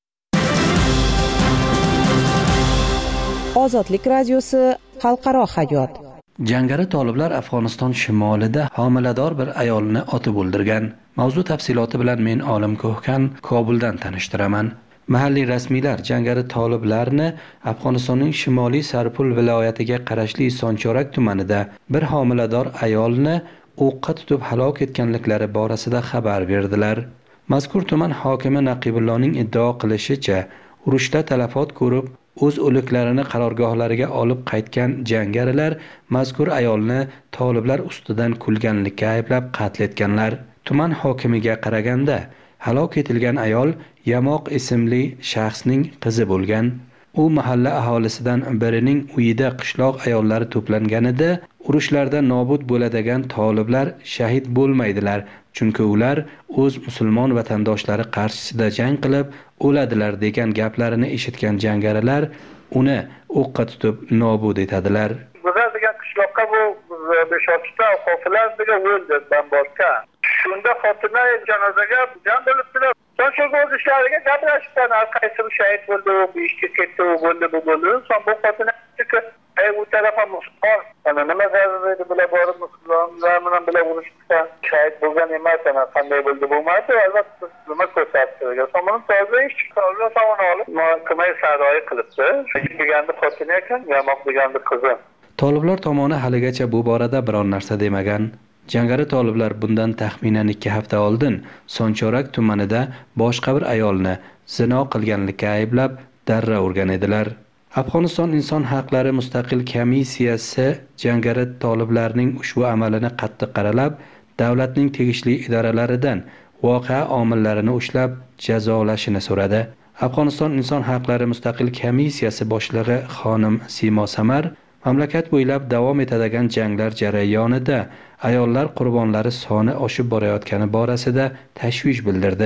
Ozodlik radiosi xalqaro hayot. Jangari toliblar Afg'oniston shimolida homilador bir ayolni otib o'ldirgan. Mavzu tafsiloti bilan men Olim Ko'hkan Kobuldan tanishtiraman. Mahalliy rasmiylar jangari toliblarni Afg'onistonning shimoliy Sarpul viloyatiga qarashli Sonchorak tumanida bir homilador ayolni o'qqa tutib halok etganliklari borasida xabar berdilar. Mazkur tuman hokimi Naqibulloning iddao qilishicha, urushda talafot ko'rib o'z o'liklarini qarorgohlariga olib qaytgan jangarilar mazkur ayolni toliblar ustidan kulganlikka ayblab qatl etganlar. Tuman hokimiga qaraganda, halok etilgan ayol Yamoq ismli shaxsning qizi bo'lgan. U mahalla aholisidan birining uyida qishloq ayollari to'planganida urushlarda nobud bo'ladigan toliblar shahid bo'lmaydilar, chunki ular o'z musulmon vatandoshlari qarshisida jang qilib o'ladilar degan gaplarini eshitgan jangarilar uni o'qqa tutib nobud etadilar. Guzar degan qishloqqa bu besh oltita xotinlar degan o'ldirdan boshqa. Shunda xotinlar janozaga jam bo'libdilar. So'ng shu o'zlariga gaplashishdan qaysi shahid bo'ldi, bu ishga ketdi, u bo'ldi, bu bo'ldi. So'ng bu xotinlar Ey u tarafa musulmon, ana nima zarur edi bular borib musulmonlar bilan bilan urushda shahid bo'lgan emas, ana qanday bo'ldi bo'lmadi, albatta nima ko'rsatdi. So'ng to'g'ri ish chiqardi, so'ng olib mahkamaga saroyi qilibdi. Shu deganda xotini ekan, Yamoq deganda qizi. Toliblar tomoni haligacha bu borada biror narsa demagan. Jangari toliblar bundan taxminan ikki hafta oldin Sonchorak tumanida boshqa bir ayolni zino qilganlikka ayblab darra urgan edilar. Afg'oniston inson haqlari mustaqil komissiyasi jangari toliblarning ushbu amalini qattiq qaralab, davlatning tegishli idoralaridan voqea omillarini ushlab jazolashini so'radi. Afg'oniston inson haqlari mustaqil komissiyasi boshlig'i xonim Simo Samar mamlakat bo'ylab davom etadigan janglar jarayonida ayollar qurbonlari soni oshib borayotgani borasida tashvish bildirdi.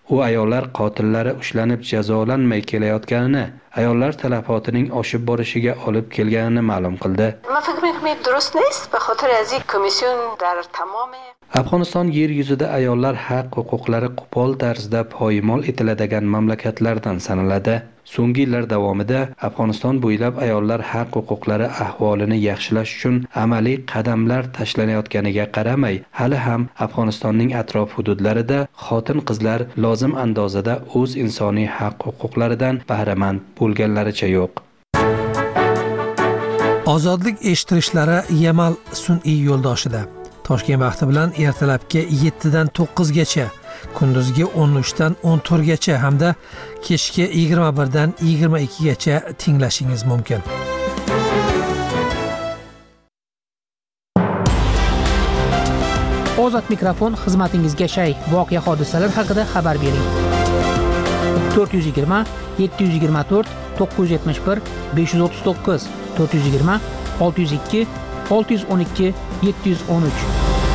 U ayollar qotillari ushlanib jazolanmay kelayotganini, ayollar talafotining oshib borishiga olib kelganini ma'lum qildi. Afg'oniston yer yuzida ayollar haq huquqlari qo'pol tarzda poymol etiladigan mamlakatlardan sanaladi. So'nggi yillar davomida Afg'oniston bo'ylab ayollar haq huquqlari ahvolini yaxshilash uchun amaliy qadamlar tashlanayotganiga qaramay, hali ham Afg'onistonning atrof hududlarida xotin-qizlar lozim andozada o'z insoniy haq huquqlaridan bahramand bo'lganlaricha yo'q. Ozodlik eshittirishlari Yamal sun'iy yo'ldoshida Toshkent vaqti bilan ertalabki yetti dan to'qqiz gacha, kunduzgi o'n uch dan o'n to'rt gacha hamda kechki yigirma bir dan yigirma ikki gacha tinglashingiz mumkin. Ozod mikrofon xizmatingizga shay. Voqea hodisalar haqida xabar bering. to'rt yuz yigirma yetti yuz yigirma to'rt to'qqiz yuz yetmish bir besh yuz o'ttiz to'qqiz to'rt yuz yigirma olti yuz ikki olti yuz o'n ikki yetti yuz o'n uch.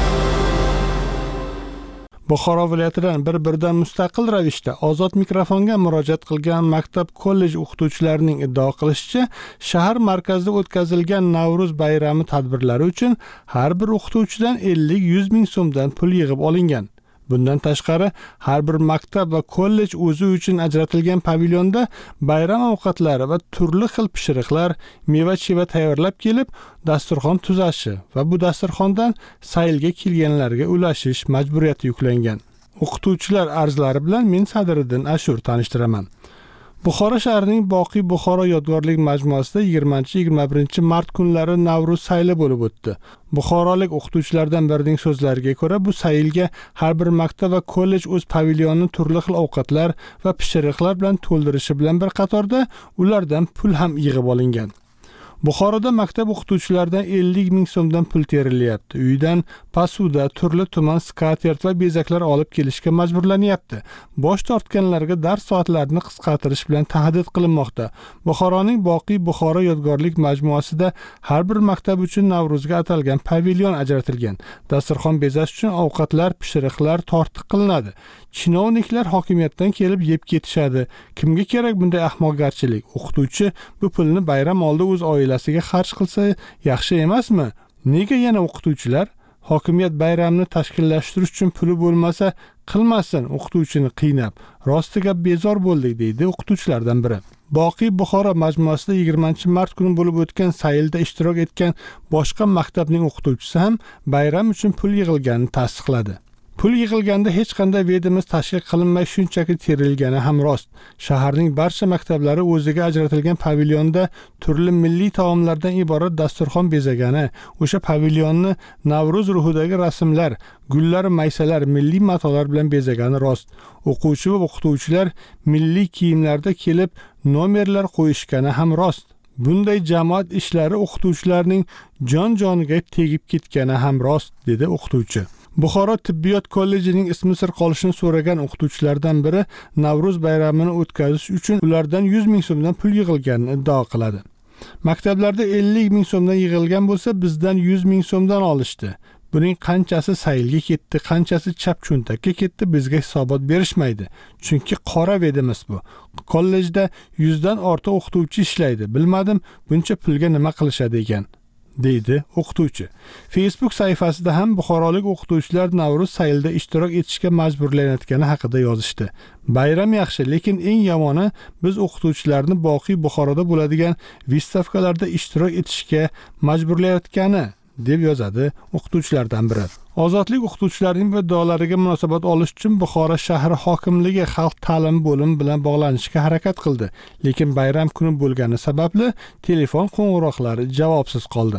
Buxoro viloyatidan bir-biridan mustaqil ravishda ozod mikrofonga murojaat qilgan maktab kollej o'qituvchilarining iddao qilishicha, shahar markazida o'tkazilgan Navro'z bayrami tadbirlari uchun har bir o'qituvchidan ellik yuz ming so'mdan pul yig'ib olingan. Bundan tashqari, har bir maktab va kollej o'zi uchun ajratilgan pavilyonda bayram ovqatlari va turli xil pishiriqlar, meva-cheva tayyorlab kelib, dasturxon tuzashi va bu dasturxondan saylga kelganlarga ulashish majburiyati yuklangan. O'qituvchilar arzlari bilan men Sadriddin Ashur tanishtiraman. Buxoro shahrining Boqiy Buxoro yodgorlik majmuasida yigirmanchi yigirma birinchi mart kunlari Navro'z sayli bo'lib o'tdi. Buxorolik o'qituvchilardan birining so'zlariga ko'ra, bu saylga har bir maktab va kollej o'z pavilyonini turli xil ovqatlar va pishiriqlar bilan to'ldirishi bilan bir qatorda ulardan pul ham yig'ib olingan. Buxoroda maktab o'qituvchilaridan ellik ming so'mdan pul terilyapti. Uydan pasuda turli tuman skatert va bezaklar olib kelishga majburlanyapti. Bosh tortganlarga dars soatlarini qisqartirish bilan tahdid qilinmoqda. Buxoroning Boqiy Buxoro yodgorlik majmuasida har bir maktab uchun Navro'zga atalgan pavilyon ajratilgan. Dasturxon bezash uchun ovqatlar, pishiriqlar tortiq qilinadi. Chinovniklar hokimiyatdan kelib yeb ketishadi. Kimga kerak bunday ahmoqgarchilik? O'qituvchi bu pulni bayram oldi o'z oilasiga xarj qilsa yaxshi emasmi? Nega yana o'qituvchilar hokimiyat bayramni tashkillashtirish uchun puli bo'lmasa qilmasin, o'qituvchini qiynab? Rostiga bezor bo'ldik, deydi o'qituvchilardan biri. Boqiy Buxoro majmuasida yigirmanchi mart kuni bo'lib o'tgan saylda ishtirok etgan boshqa maktabning o'qituvchisi ham bayram uchun pul yig'ilganini tasdiqladi. Pul yig'ilganda hech qanday vedimiz tashkil qilinmay shunchaki terilgani ham rost. Shaharning barcha maktablari o'ziga ajratilgan pavilyonda turli milliy taomlardan iborat dasturxon bezagani, o'sha pavilyonni Navro'z ruhidagi rasmlar, gullar, maysalar, milliy matolar bilan bezagani rost. O'quvchi va o'qituvchilar milliy kiyimlarda kelib nomerlar qo'yishgani ham rost. Bunday jamoat ishlari o'qituvchilarning jon-joniga tegib ketgani ham rost, dedi o'qituvchi. Buxoro tibbiyot kollejining ismi sir qolishini so'ragan o'qituvchilardan biri Navro'z bayramini o'tkazish uchun ulardan yuz ming so'mdan pul yig'ilganini iddao qiladi. Maktablarda ellik ming so'mdan yig'ilgan bo'lsa, bizdan yuz ming so'mdan olishdi. Buning qanchasi saylga ketdi, qanchasi chap cho'ntakka ketdi, bizga hisobot berishmaydi. Chunki qora vedimiz bu. Kollejda yuzdan ortiq o'qituvchi ishlaydi. Bilmadim, buncha pulga nima qilishadi ekan, deydi o'qituvchi. Facebook sahifasida ham buxorolik o'qituvchilar Navro'z saylida ishtirok etishga majburlanayotgani haqida yozishdi. Bayram yaxshi, lekin eng yomoni biz o'qituvchilarni Boqiy Buxoroda bo'ladigan vystavkalarda ishtirok etishga majburlayotgani, deb yozadi o'qituvchilardan biri. Ozodlik o'qituvchilarining bu iddaolariga munosabat olish uchun Buxoro shahri hokimligi xalq ta'limi bo'limi bilan bog'lanishga harakat qildi, lekin bayram kuni bo'lgani sababli telefon qo'ng'iroqlari javobsiz qoldi.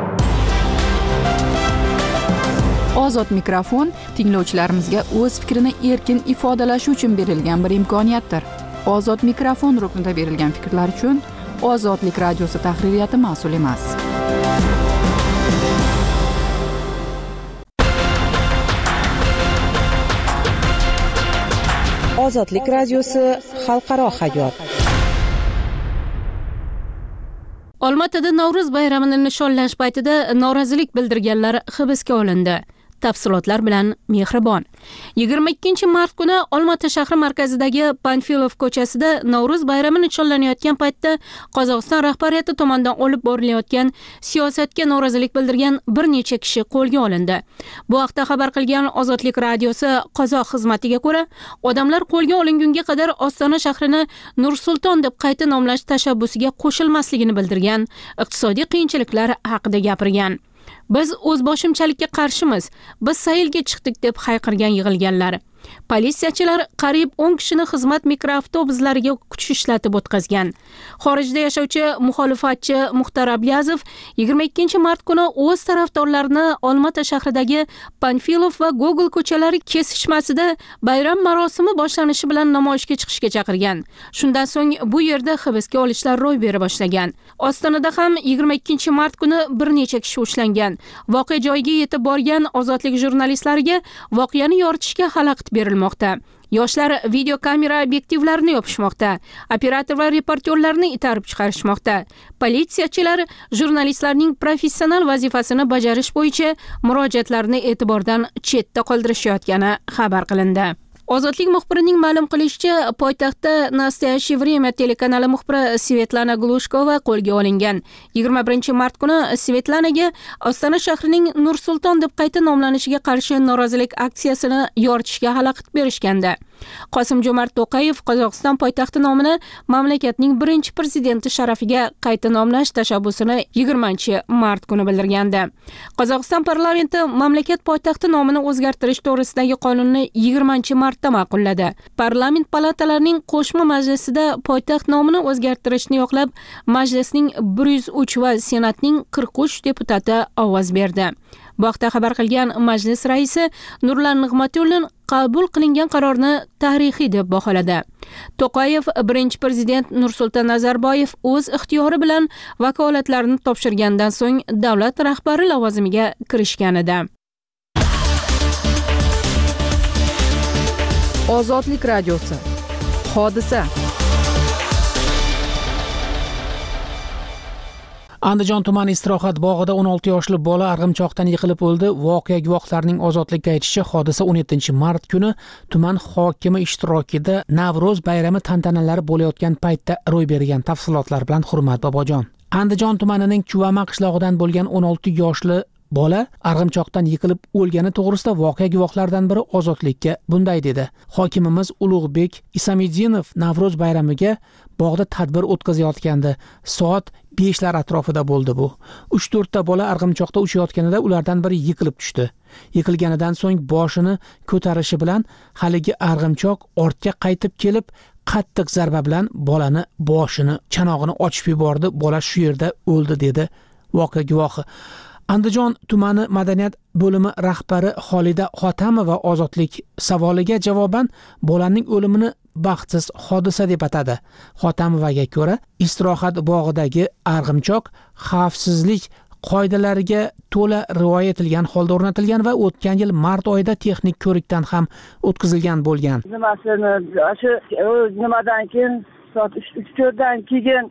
Ozod mikrofon tinglovchilarimizga o'z fikrini erkin ifodalashi uchun berilgan bir imkoniyatdir. Ozod mikrofon ruknida berilgan fikrlar uchun Ozodlik radiosi tahririyati mas'ul emas. Ozodlik radiosi xalqaro hayot. Olmaotada Navro'z bayramini nishonlash paytida norozilik bildirganlar hibsga olindi. Tafsilotlar bilan Mehribon. yigirma ikkinchi mart kuni Olma-ota shahri markazidagi Panfilov ko'chasida Navro'z bayrami nishonlanayotgan paytda Qozog'iston rahbariyati tomonidan olib borilayotgan siyosatga norozilik bildirgan bir necha kishi qo'lga olindi. Bu haqda xabar qilgan Ozodlik radiosi qozoq xizmatiga ko'ra, odamlar qo'lga olingunga qadar Ostona shahrini Nur-Sulton deb qayta nomlash tashabbusiga qo'shilmasligini bildirgan, iqtisodiy qiyinchiliklar haqida gapirgan. Biz o'zboshimchalikka qarshimiz, biz saylga chiqdik deb hayqirgan yig'ilganlar. Politsiyachilar qariyb o'n kishini xizmat mikroavtobuslariga kuch ishlatib o'tkazgan. Xorijda yashovchi muxolifatchi Muxtar Abyazov yigirma ikkinchi mart kuni o'z tarafdorlarini Olma-ota shahridagi Panfilov va Google ko'chalari kesishmasida bayram marosimi boshlanishi bilan namoyishga chiqishga chaqirgan. Shundan so'ng bu yerda hibsga olishlar ro'y bera boshlagan. Ostonada ham yigirma ikkinchi mart kuni bir necha kishi ushlangan. Voqea joyiga yetib borgan ozodlik jurnalistlariga voqeani yoritishga xalaqit berilmoqda. Yoshlar video kamera obyektivlarini yopishmoqda. Operator va reportyorlarni itarib chiqarishmoqda. Politsiyachilar jurnalistlarning professional vazifasini bajarish bo'yicha murojaatlarni e'tibordan chetda qoldirishayotgani xabar qilindi. Ozodlik muxbirining ma'lum qilishicha, poytaxtda Nastoyaщее время telekanali muxbiri Svetlana Glushkova qo'lga olingan. yigirma birinchi mart kuni Svetlanaga Ostona shahrining Nur-Sulton deb qayta nomlanishiga qarshi norozilik aksiyasini yoritishga xalaqit berishgandi. Qosim-Jo'mart To'qayev Qozog'iston poytaxti nomini mamlakatning birinchi prezidenti sharafiga qayta nomlash tashabbusini yigirmanchi mart kuni bildirgandi. Qozog'iston parlamenti mamlakat poytaxti nomini o'zgartirish to'g'risidagi qonunni yigirmanchi martda ma'qulladi. Parlament palatalarining qo'shma majlisida poytaxt nomini o'zgartirishni yoqlab, majlisning bir yuz uch va senatning qirq uch deputati ovoz berdi. Bu haqda xabar qilgan majlis raisi Nurlan Nig'matulin qabul qilingan qarorni tarixiy deb baholadi. To'qayev birinchi prezident Nursulton Nazarboyev o'z ixtiyori bilan vakolatlarini topshirgandan so'ng davlat rahbari lavozimiga kirishgan edi. Ozodlik radiosi. Hodisa. Andijon tumani istirohat bog'ida o'n olti yoshli bola arg'imchoqdan yiqilib o'ldi. Voqea guvohlarining ozodlikka aytishicha, hodisa o'n yettinchi mart kuni tuman hokimi ishtirokida Navro'z bayrami tantanalari bo'layotgan paytda ro'y bergan. Tafsilotlar bilan Hurmat Bobojon. Andijon tumanining Chuvama qishlog'idan bo'lgan o'n olti yoshli bola arg'imchoqdan yiqilib o'lgani to'g'risida voqea guvohlaridan biri ozodlikka bunday dedi. Hokimimiz Ulug'bek Isamidinov Navro'z bayramiga bog'da tadbir o'tkazayotgandi. Soat beshlar atrofida bo'ldi bu. uch to'rtta bola arg'imchoqda uchayotganida ulardan biri yiqilib tushdi. Yiqilganidan so'ng boshini ko'tarishi bilan haligi arg'imchoq ortga qaytib kelib, qattiq zarba bilan bolani boshini, chanog'ini ochib yubordi. Bola shu yerda o'ldi dedi voqea guvohi. Andijon tumani madaniyat bo'limi rahbari Xolida Xotamova ozodlik savoliga javoban bolaning o'limini baxtsiz hodisa deb atadi. Xotamovaga ko'ra, istirohat bog'idagi arg'imchoq xavfsizlik qoidalariga to'la rioya etilgan holda o'rnatilgan va o'tgan yil mart oyida texnik ko'rikdan ham o'tkazilgan bo'lgan. Nimasini shu nimadan keyin soat uch to'rtdan keyin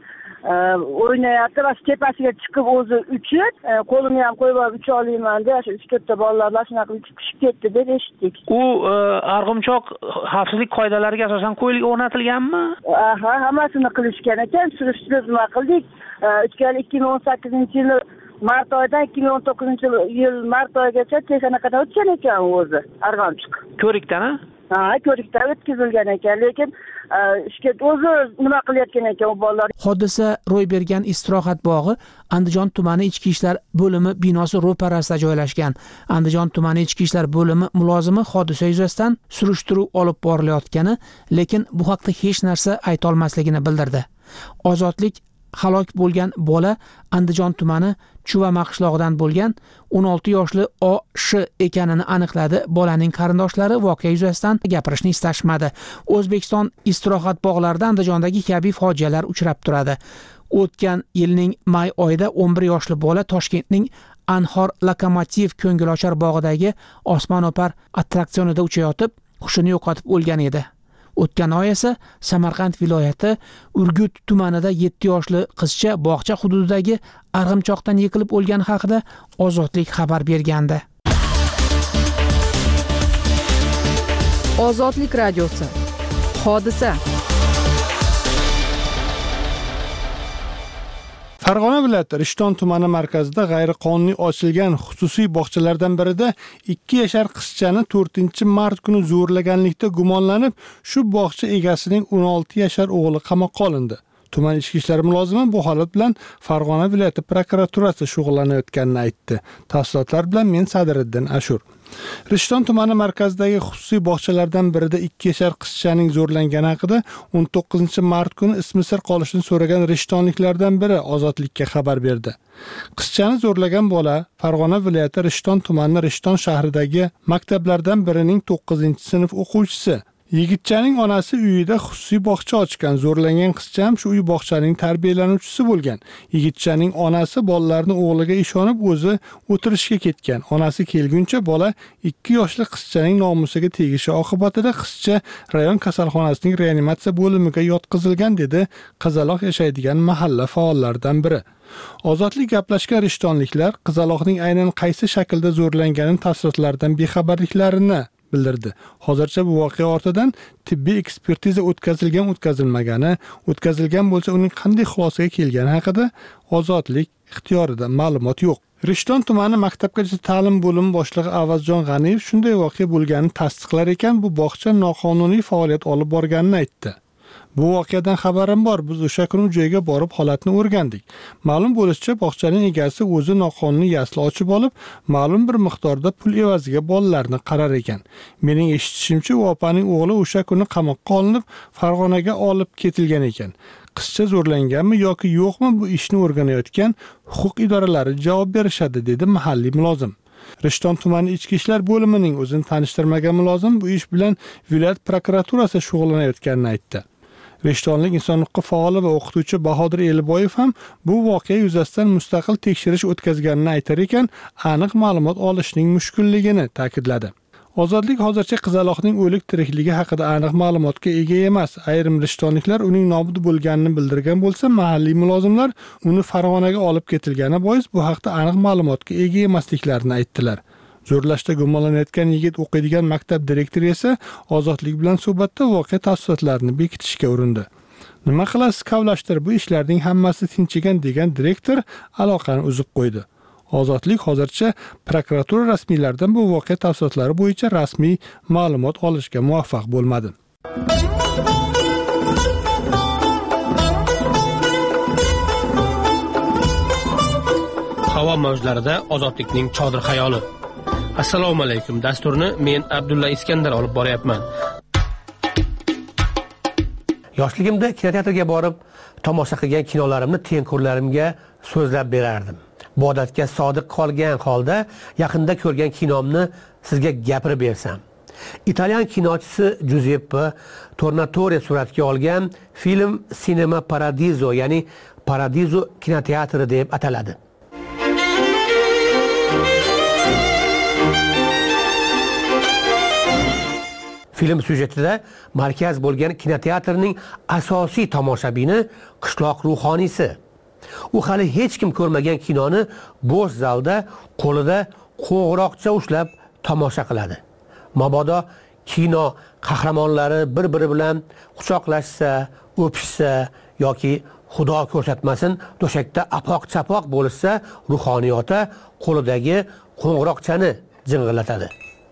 o'ynayapti va tepasiga chiqib o'zi uchib, qo'limni ham qo'yib olib ucha olmayman deb shu uch to'rtta bolalar shunaqa uchib tushib ketdi deb eshitdik. U arg'imchoq xavfsizlik qoidalariga asosan qo'yilib o'rnatilganmi? Aha, hammasini qilishgan ekan. Surishtirib nima qildik? ikki ming o'n sakkizinchi yil mart oyidan ikki ming o'n to'qqizinchi yil mart oyigacha texnikadan o'tgan ekan o'zi arg'imchoq. Ko'rikdan, ha? Ha, ko'rikdan o'tkazilgan ekan, lekin ishga o'zi nima qilayotgan ekan u bolalar. Hodisa ro'y bergan istirohat bog'i Andijon tumani ichki ishlar bo'limi binosi ro'parasida joylashgan. Andijon tumani ichki ishlar bo'limi mulozimi hodisa yuzasidan surishtiruv olib borilayotgani, lekin bu haqda hech narsa ayta olmasligini bildirdi. Ozodlik halok bo'lgan bola Andijon tumani Chuvama qishlog'idan bo'lgan o'n olti yoshli O Sh ekanini aniqladi. Bolaning qarindoshlari voqea yuzasidan gapirishni istashmadi. O'zbekiston istirohat bog'larida Andijondagi kabi fojialar uchrab turadi. O'tgan yilning may oyida o'n bir yoshli bola Toshkentning Anhor Lokomotiv ko'ngilochar bog'idagi osmono'par attraksionida uchayotib, hushini yo'qotib o'lgan edi. O'tgan oy esa Samarqand viloyati Urgut tumanida yetti yoshli qizcha bog'cha hududidagi arg'imchoqdan yiqilib o'lgani haqida Ozodlik xabar bergandi. Ozodlik radiosi. Hodisa. Farg'ona viloyati Rishton tumani markazida g'ayriqonuniy ochilgan xususiy bog'chalardan birida ikki yashar qizchani to'rtinchi mart kuni zo'rlaganlikda gumonlanib, shu bog'cha egasining o'n olti yashar o'g'li qamoqqa olindi. Tuman ichki ishlar mulozimi bu holat bilan Farg'ona viloyati prokuraturasi shug'ullanayotganini aytdi. Tafsilotlar bilan men Sadiriddin Ashur. Rishton tumani markazidagi xususiy bog'chalardan birida ikki yashar qizchaning zo'rlangani haqida o'n to'qqizinchi mart kuni ismi sir qolishini so'ragan rishtonliklardan biri Ozodlikka xabar berdi. Qizchani zo'rlagan bola Farg'ona viloyati Rishton tumani Rishton shahridagi maktablardan birining to'qqizinchi sinf o'quvchisi. Yigitchaning onasi uyida xususiy bog'cha ochgan, zo'rlangan qizcha ham shu uy bog'chaning tarbiyalanuvchisi bo'lgan. Yigitchaning onasi bolalarni o'g'liga ishonib o'zi o'tirishga ketgan. Onasi kelguncha bola ikki yoshli qizchaning nomusiga tegishi oqibatida qizcha rayon kasalxonasining reanimatsiya bo'limiga yotqizilgan, dedi qizaloq yashaydigan mahalla faollaridan biri. Ozodlik gaplashgan rishtonliklar qizaloqning aynan qaysi shaklda zo'rlanganini tafsilotlaridan bexabarliklarini bildirdi. Hozircha bu voqea ortidan tibbiy ekspertiza o'tkazilgan o'tkazilmagani, o'tkazilgan bo'lsa uning qanday xulosaga kelgani haqida Ozodlik ixtiyorida ma'lumot yo'q. Rishton tumani maktabgacha ta'lim bo'limi boshlig'i Avazjon G'aniyev shunday voqea bo'lganini tasdiqlar ekan, bu bog'cha noqonuniy faoliyat olib borganini aytdi. Bu voqeadan xabarim bor. Biz o'sha kuni joyga borib holatni o'rgandik. Ma'lum bo'lishicha, bog'chaning egasi o'zi noqonuniy yasli ochib olib, ma'lum bir miqdorda pul evaziga bolalarni qarar ekan. Mening eshitishimcha, u opaning o'g'li o'sha kuni qamoqqa olinib, Farg'onaga olib ketilgan ekan. Qizcha zo'rlanganmi yoki yo'qmi, bu ishni o'rganayotgan huquq idoralari javob berishadi, dedi mahalliy mulozim. Rishton tumani ichki ishlar bo'limining o'zini tanishtirmagan mulozim bu ish bilan viloyat prokuraturasi shug'ullanayotganini aytdi. Rishtonlik inson huquqi faoli va o'qituvchi Bahodir Elboyev ham bu voqea yuzasidan mustaqil tekshirish o'tkazganini aytar ekan, aniq ma'lumot olishning mushkulligini ta'kidladi. Ozodlik hozircha qizaloqning o'lik tirikligi haqida aniq ma'lumotga ega emas. Ayrim rishtonliklar uning nobud bo'lganini bildirgan bo'lsa, mahalliy mulozimlar uni Farg'onaga olib ketilgani bois bu haqda aniq ma'lumotga ega emasliklarini aytdilar. Zo'rlashda gumonlanayotgan yigit o'qiydigan maktab direktori esa Ozodlik bilan suhbatda voqea tafsilotlarini bekitishga urindi. Nima qilasiz, kavlashtir, bu ishlarning hammasi tinchigan, degan direktor aloqani uzib qo'ydi. Ozodlik hozircha prokuratura rasmiylaridan bu voqea tafsilotlari bo'yicha rasmiy ma'lumot olishga muvaffaq bo'lmadi. Havo mavjlarida ozodlikning chodir xayoli. Assalomu alaykum. Dasturni men Abdulla Iskandar olib boryapman. Yoshligimda kinoteatrga borib, tomosha qilgan kinolarimni tengqurlarimga so'zlab berardim. Bu odatga sodiq qolgan holda yaqinda ko'rgan kinomni sizga gapirib bersam. Italyan kinochisi Giuseppe Tornatore suratga olgan film Cinema Paradiso, ya'ni Paradiso kinoteatri deb ataladi. Film syujetida markaz bo'lgan kinoteatrning asosiy tomoshabini qishloq ruhoniysi. U hali hech kim ko'rmagan kinoni bo'sh zalda qo'lida qo'ng'iroqcha ushlab tomosha qiladi. Mabodo kino qahramonlari bir-biri bilan quchoqlashsa, o'pishsa yoki Xudo ko'rsatmasin to'shakda apoq-chapoq bo'lsa, ruhoniy ota qo'lidagi qo'ng'iroqchani jing'illatadi.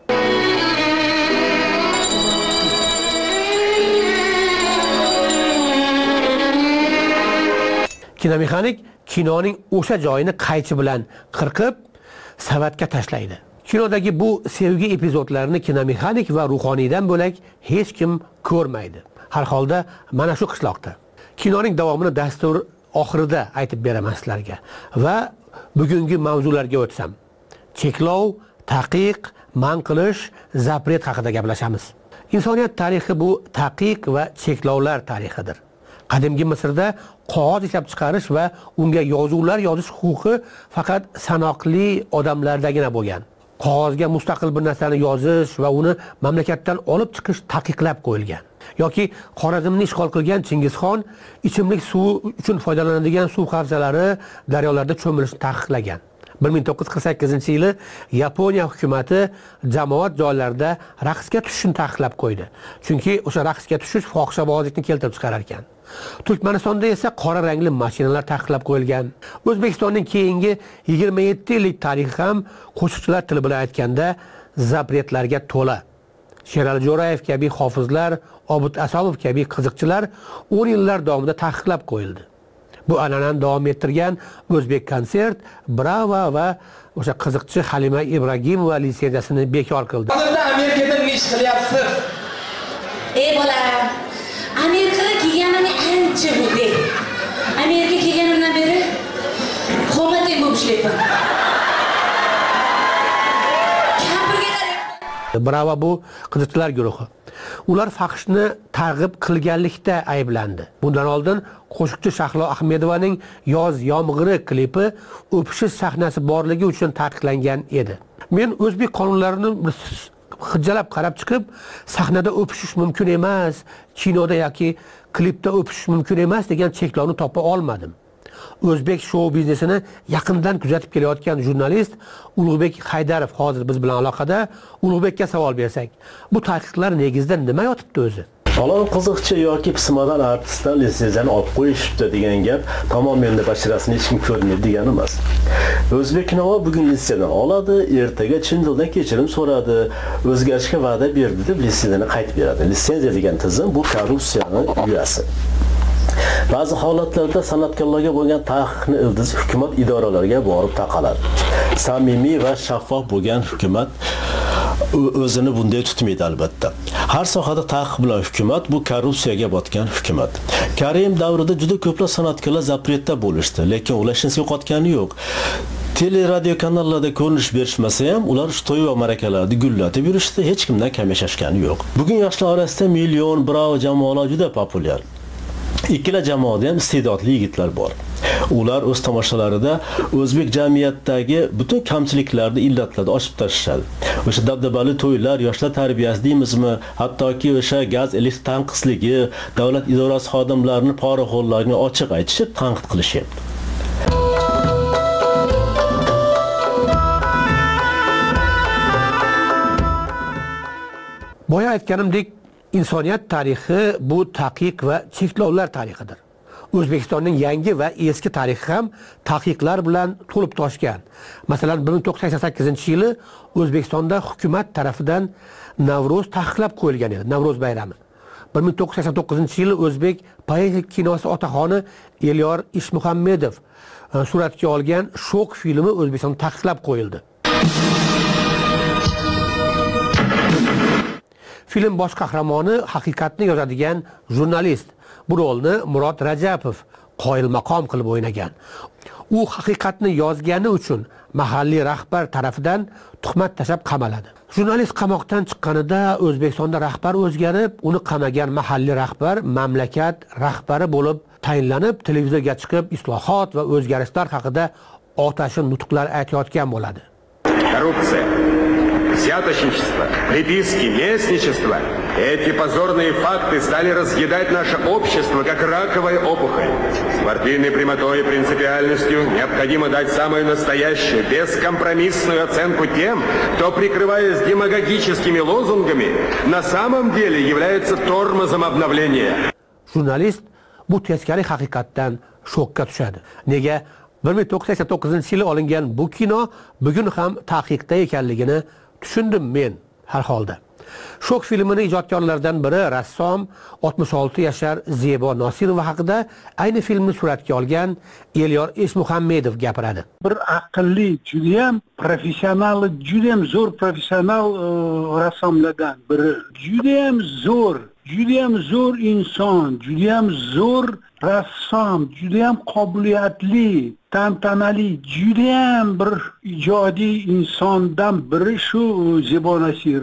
Kinomexanik kinoning o'sha joyini qaychi bilan qirqib, savatga tashlaydi. Kinodagi bu sevgi epizodlarini kinomexanik va ruhoniydan bo'lak hech kim ko'rmaydi. Har holda mana shu qishloqda. Kinoning davomini dastur oxirida aytib beraman sizlarga va bugungi mavzularga o'tsam. Cheklov, taqiq, man qilish, zapret haqida gaplashamiz. Insoniyat tarixi bu taqiq va cheklovlar tarixidir. Qadimgi Misrda qog'oz ishlab chiqarish va unga yozuvlar yozish huquqi faqat sanoqli odamlardagina bo'lgan. Qog'ozga mustaqil bir narsani yozish va uni mamlakatdan olib chiqish taqiqlab qo'yilgan. Yoki Xorazmni ishg'ol qilgan Chingizxon ichimlik suvi uchun foydalanadigan suv havzalari, daryolarda cho'milishni taqiqlagan. bir ming to'qqiz yuz qirq sakkizinchi yili Yaponiya hukumatı jamoat joylarida raqsga tushishni taqiqlab qo'ydi. Chunki o'sha raqsga tushish fohishabozlikni keltirib chiqarar ekan. Turkmanistonda esa qora rangli mashinalar taqiqlab qo'yilgan. O'zbekistonning keyingi yigirma yetti yillik tarixi ham qo'shiqchilar tili bilan aytganda zapretlarga to'la. Sherali Jo'rayev kabi hofizlar, Obid Asomov kabi qiziqchilar o'n yillar davomida taqiqlab qo'yildi. Bu an'anani davom ettirgan O'zbek konsert, Bravo va o'sha qiziqchi Halima Ibragimova litsenziyasini bekor qildi. Hozirda Amerikada nima ish qilyapsiz? Ey bola, Amerikada kelganimga ancha bo'ldi. Amerika kelganimdan beri xomatay bo'lib ishlayapman. Bravo bu qiziqchilar guruhi. Ular fahshni targ'ib qilganlikda ayblandi. Bundan oldin qo'shiqchi Shahlo Ahmedovaning Yoz yomg'iri klipi o'pishish sahnasi borligi uchun taqiqlangan edi. Men o'zbek qonunlarini hijjalab qarab chiqib, sahnada o'pishish mumkin emas, kinoda yoki klipda o'pishish mumkin emas degan cheklovni topa olmadim. O'zbek shou biznesini yaqindan kuzatib kelayotgan jurnalist Ulug'bek Haydarov hozir biz bilan aloqada. Ulug'bekka savol bersak, bu taqiqlar negizida nima yotibdi o'zi? Falon qiziqchi yoki pismadan artistdan litsenziyani olib qo'yishibdi degan gap tamomən basirasini hech kim ko'rmaydi degani emas. O'zbeknova bugun litsenziyadan oladi, ertaga chin dildan kechirim so'radi, o'zgarishga va'da berdi deb litsenziyani qaytib beradi. Litsenziya degan tizim bu korrupsiyaning uyasi. Ba'zi holatlarda san'atkorlarga bo'lgan taqiqni ildizi hukumat idoralariga borib taqaladi. Samimiy va shaffof bo'lgan hukumat o'zini bunday tutmaydi albatta. Har sohada taqiq bilan hukumat bu korrupsiyaga botgan hukumat. Karim davrida juda ko'plab san'atkorlar zapretda bo'lishdi, lekin ular ishini yo'qotgani yo'q. Tele radio kanallarda ko'rinish berishmasa ham ular to'y va ma'rakalarda gullatib yurishdi, hech kimdan kam yashashgani yo'q. Bugun yoshlar orasida million Bravo jamoalar juda populyar. Ikkala jamoada ham iste'dodli yigitlar bor. Ular o'z tomoshalarida o'zbek jamiyatidagi butun kamchiliklarni, illatlarni ochib tashlashadi. O'sha dabdabali to'ylar, yoshlar tarbiyasi deymizmi, hattoki o'sha gaz elektr tanqisligi, davlat idorasi xodimlarini poraxo'rlarga ochiq aytishib, tanqid qilishyapti. Boya aytganimdek, insoniyat tarixi bu taqiq va cheklovlar tarixidir. O'zbekistonning yangi va eski tarixi ham taqiqlar bilan to'lib toshgan. Masalan, bir ming to'qqiz yuz sakson sakkizinchi yili O'zbekistonda hukumat tomonidan Navro'z taqiqlab qo'yilgan edi, Navro'z bayrami. bir ming to'qqiz yuz sakson to'qqizinchi yili O'zbek poezik kinosi otaxoni Elyor Ishmuhammedov suratga olgan Shok filmi O'zbekistonda taqiqlab qo'yildi. Film bosh qahramoni haqiqatni yozadigan jurnalist. Bu rolni Murod Rajapov qoyil maqom qilib o'ynagan. U haqiqatni yozgani uchun mahalliy rahbar tarafidan tuhmat tashab qamaladi. Jurnalist qamoqdan chiqqanida O'zbekistonda rahbar o'zgarib, uni qamagan mahalliy rahbar mamlakat rahbari bo'lib tayinlanib, televizorga chiqib islohot va o'zgarishlar haqida otashin nutqlar aytayotgan bo'ladi. Korrupsiya, взяточничество, приписки, местничество. Эти позорные факты стали разъедать наше общество, как раковая опухоль. С партийной прямотой и принципиальностью необходимо дать самую настоящую, бескомпромиссную оценку тем, кто, прикрываясь демагогическими лозунгами, на самом деле является тормозом обновления. Jurnalist bu teskari haqiqatdan shokka tushadi. Nega? bir ming to'qqiz yuz sakson to'qqizinchi yili olingan bu kino bugun ham taqiqda ekanligini tushundim men har holda. Shok filmining ijodkorlaridan biri rassom oltmish olti yashar Zebo Nosirova haqida ayni filmni suratga olgan Elyor Ishmuhammedov gapiradi. Bir aqlli, juda ham professional, juda ham zo'r professional rassomlardan biri. Juda ham zo'r, juda ham zo'r inson, juda ham zo'r rassom, juda ham qobiliyatli, tantanali, juda ham bir ijodiy insondan biri shu Zebo Nosirova.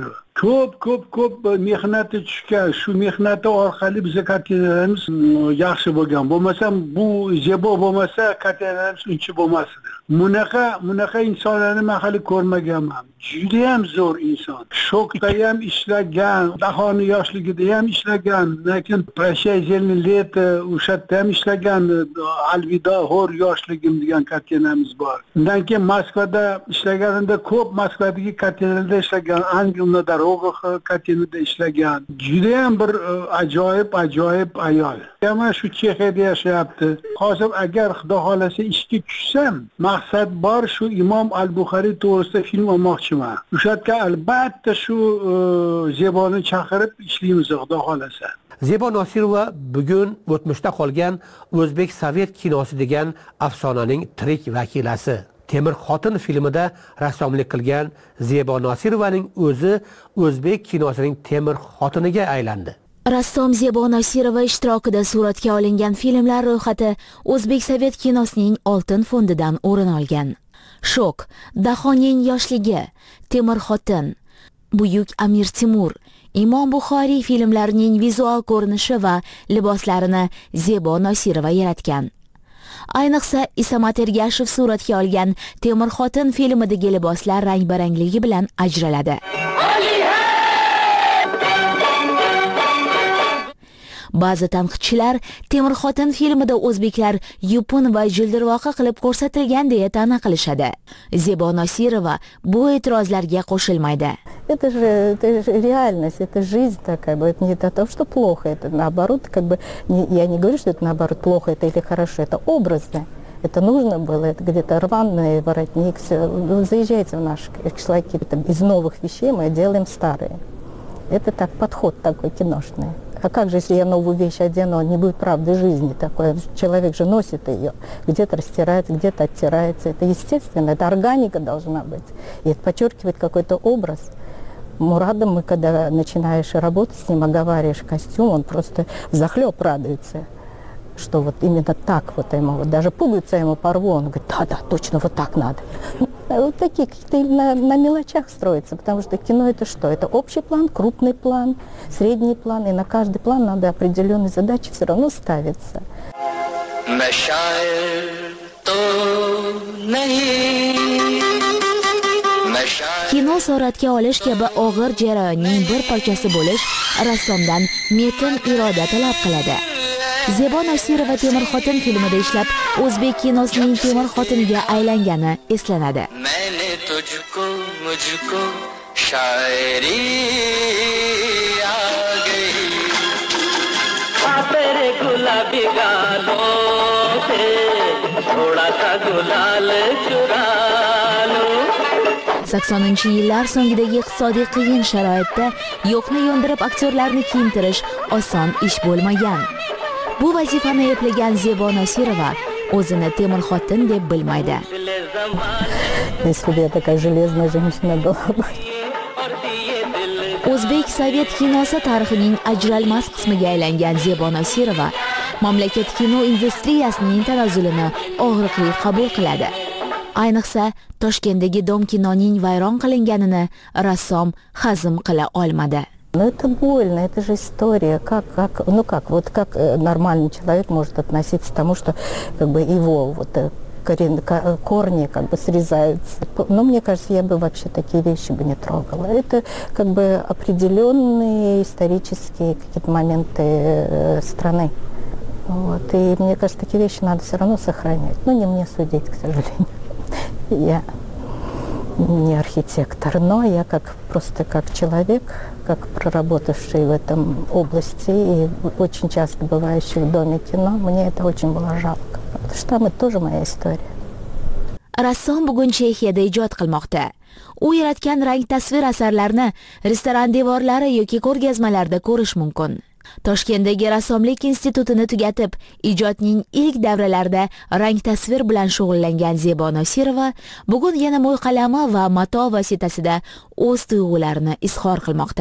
ko'p ko'p ko'p mehnati tushgan, shu mehnati orqali biza kartinalarimiz yaxshi bo'lgan. Bo'lmasa bu zebo bo'lmasa kartinalarimiz uncha bo'lmasdi. Bunaqa bunaqa insonlarni men hali ko'rmaganman. Juda ham zo'r inson. Shokda ham ishlagan, Dahoni yoshligida ham ishlagan, lekin Prощай зеленое лето o'shatda ham ishlagan. Alvido hor yoshligim degan kartinamiz bor. Undan keyin Moskvada ishlaganimda ko'p Moskvadagi kartinalarda ishlagan, Angelna Dorogah kartinada ishlagan. Juda ham bir ajoyib ajoyib ayol. Yana shu Chexiyada yashayapti. Hozir agar Xudo xolasa ishga tushsam, maqsad bor shu Imom al-Buxoriy to'g'risida film olmoqchiman. O'shatga albatta shu Zeboni chaqirib ishlaymiz Xudo xolasa. Zebo Nosirova bugun o'tmishda qolgan O'zbek Sovet kinosi degan afsonaning tirik vakilasi. Temir xotin filmida rassomlik qilgan Zebo Nosirovaning o'zi O'zbek kinosining temir xotiniga aylandi. Rassom Zebo Nosirova ishtirokida suratga olingan filmlar ro'yxati O'zbek Sovet kinosining oltin fondidan o'rin olgan. Shok, Dahoning yoshligi, Temir xotin, Buyuk Amir Timur, Imom Buxoriy filmlarining vizual ko'rinishi va liboslarini Zebo Nosirova yaratgan. Ayniqsa Isamat Ergashev suratga olgan Temir xotin filmidagi liboslar rang-barangligi bilan ajraladi. Ba'zi tanqidchilar Temir xotin filmida o'zbeklar yupun va jildirvoqa qilib ko'rsatilgan deya ta'na qilishadi. Zebo Nosirova bu e'tirozlarga qo'shilmaydi. Это же, это же реальность, это жизнь такая, это не то, что плохо, это наоборот, как бы, не, я не говорю, что это наоборот плохо, это или хорошо, это образно, это нужно было, это где-то рваный воротник, все, вы заезжаете в наши кишлаки, из новых вещей мы делаем старые. Это так, подход такой киношный. А как же, если я новую вещь одену, не будет правды жизни такой? Человек же носит ее, где-то растирается, где-то оттирается. Это естественно, это органика должна быть. И это подчеркивает какой-то образ. Мурадом мы, когда начинаешь работать с ним, оговариваешь костюм, он просто взахлеб радуется, что вот именно так вот ему, вот даже пуговица ему порву, он говорит, да-да, точно вот так надо. Вот такие какие-то на, на мелочах строятся, потому что кино это что? Это общий план, крупный план, средний план, и на каждый план надо определенные задачи все равно ставиться. Kino suratga olish kabi og'ir jarayonning bir parchasi bo'lish rassomdan metin iroda talab qiladi. Zebo Nosirova Temir xotin filmida ishlab, o'zbek kinosining temir xotiniga aylangani eslanadi. saksoninchi yillar so'ngidagi iqtisodiy qiyin sharoitda yo'qni yo'ndirib aktyorlarni kiyintirish oson ish bo'lmagan. Bu vazifani eplagan Zebo Nosirova o'zini temir xotin deb bilmaydi. Если бы я такая железная женщина была бы. O'zbek Sovet kinosi tarixining ajralmas qismiga aylangan Zebo Nosirova mamlakat kino industriyasining tanazzulini og'riqli qabul qiladi. Ayniqsa Toshkentdagi Dom kinoning vayron qilinganini rassom hazm qila olmadi. Ну это больно, это же история. Как, как, ну как, вот как нормальный человек может относиться к тому, что как бы его вот корень, корни как бы срезаются. Но мне кажется, я бы вообще такие вещи бы не трогала. Это как бы определенные исторические какие-то моменты страны. Вот. И мне кажется, такие вещи надо все равно сохранять. Но не мне судить, к сожалению. Я не архитектор, но я как просто как человек, как проработавший в этом области и очень часто бывающий в Доме кино, мне это очень было жалко, потому что там это тоже моя история. Rassom bugun Chexiyada ijod qilmoqda. U yaratgan rang tasvir asarlarini restoran devorlari yoki ko'rgazmalarda ko'rish mumkin. Toshkentdagi rassomlik institutini tugatib, ijodning ilk davralarida rang tasvir bilan shug'ullangan Zebo Nosirova bugun yana mo'y qalami va mato vositasida o'z tuyg'ularini izhor qilmoqda.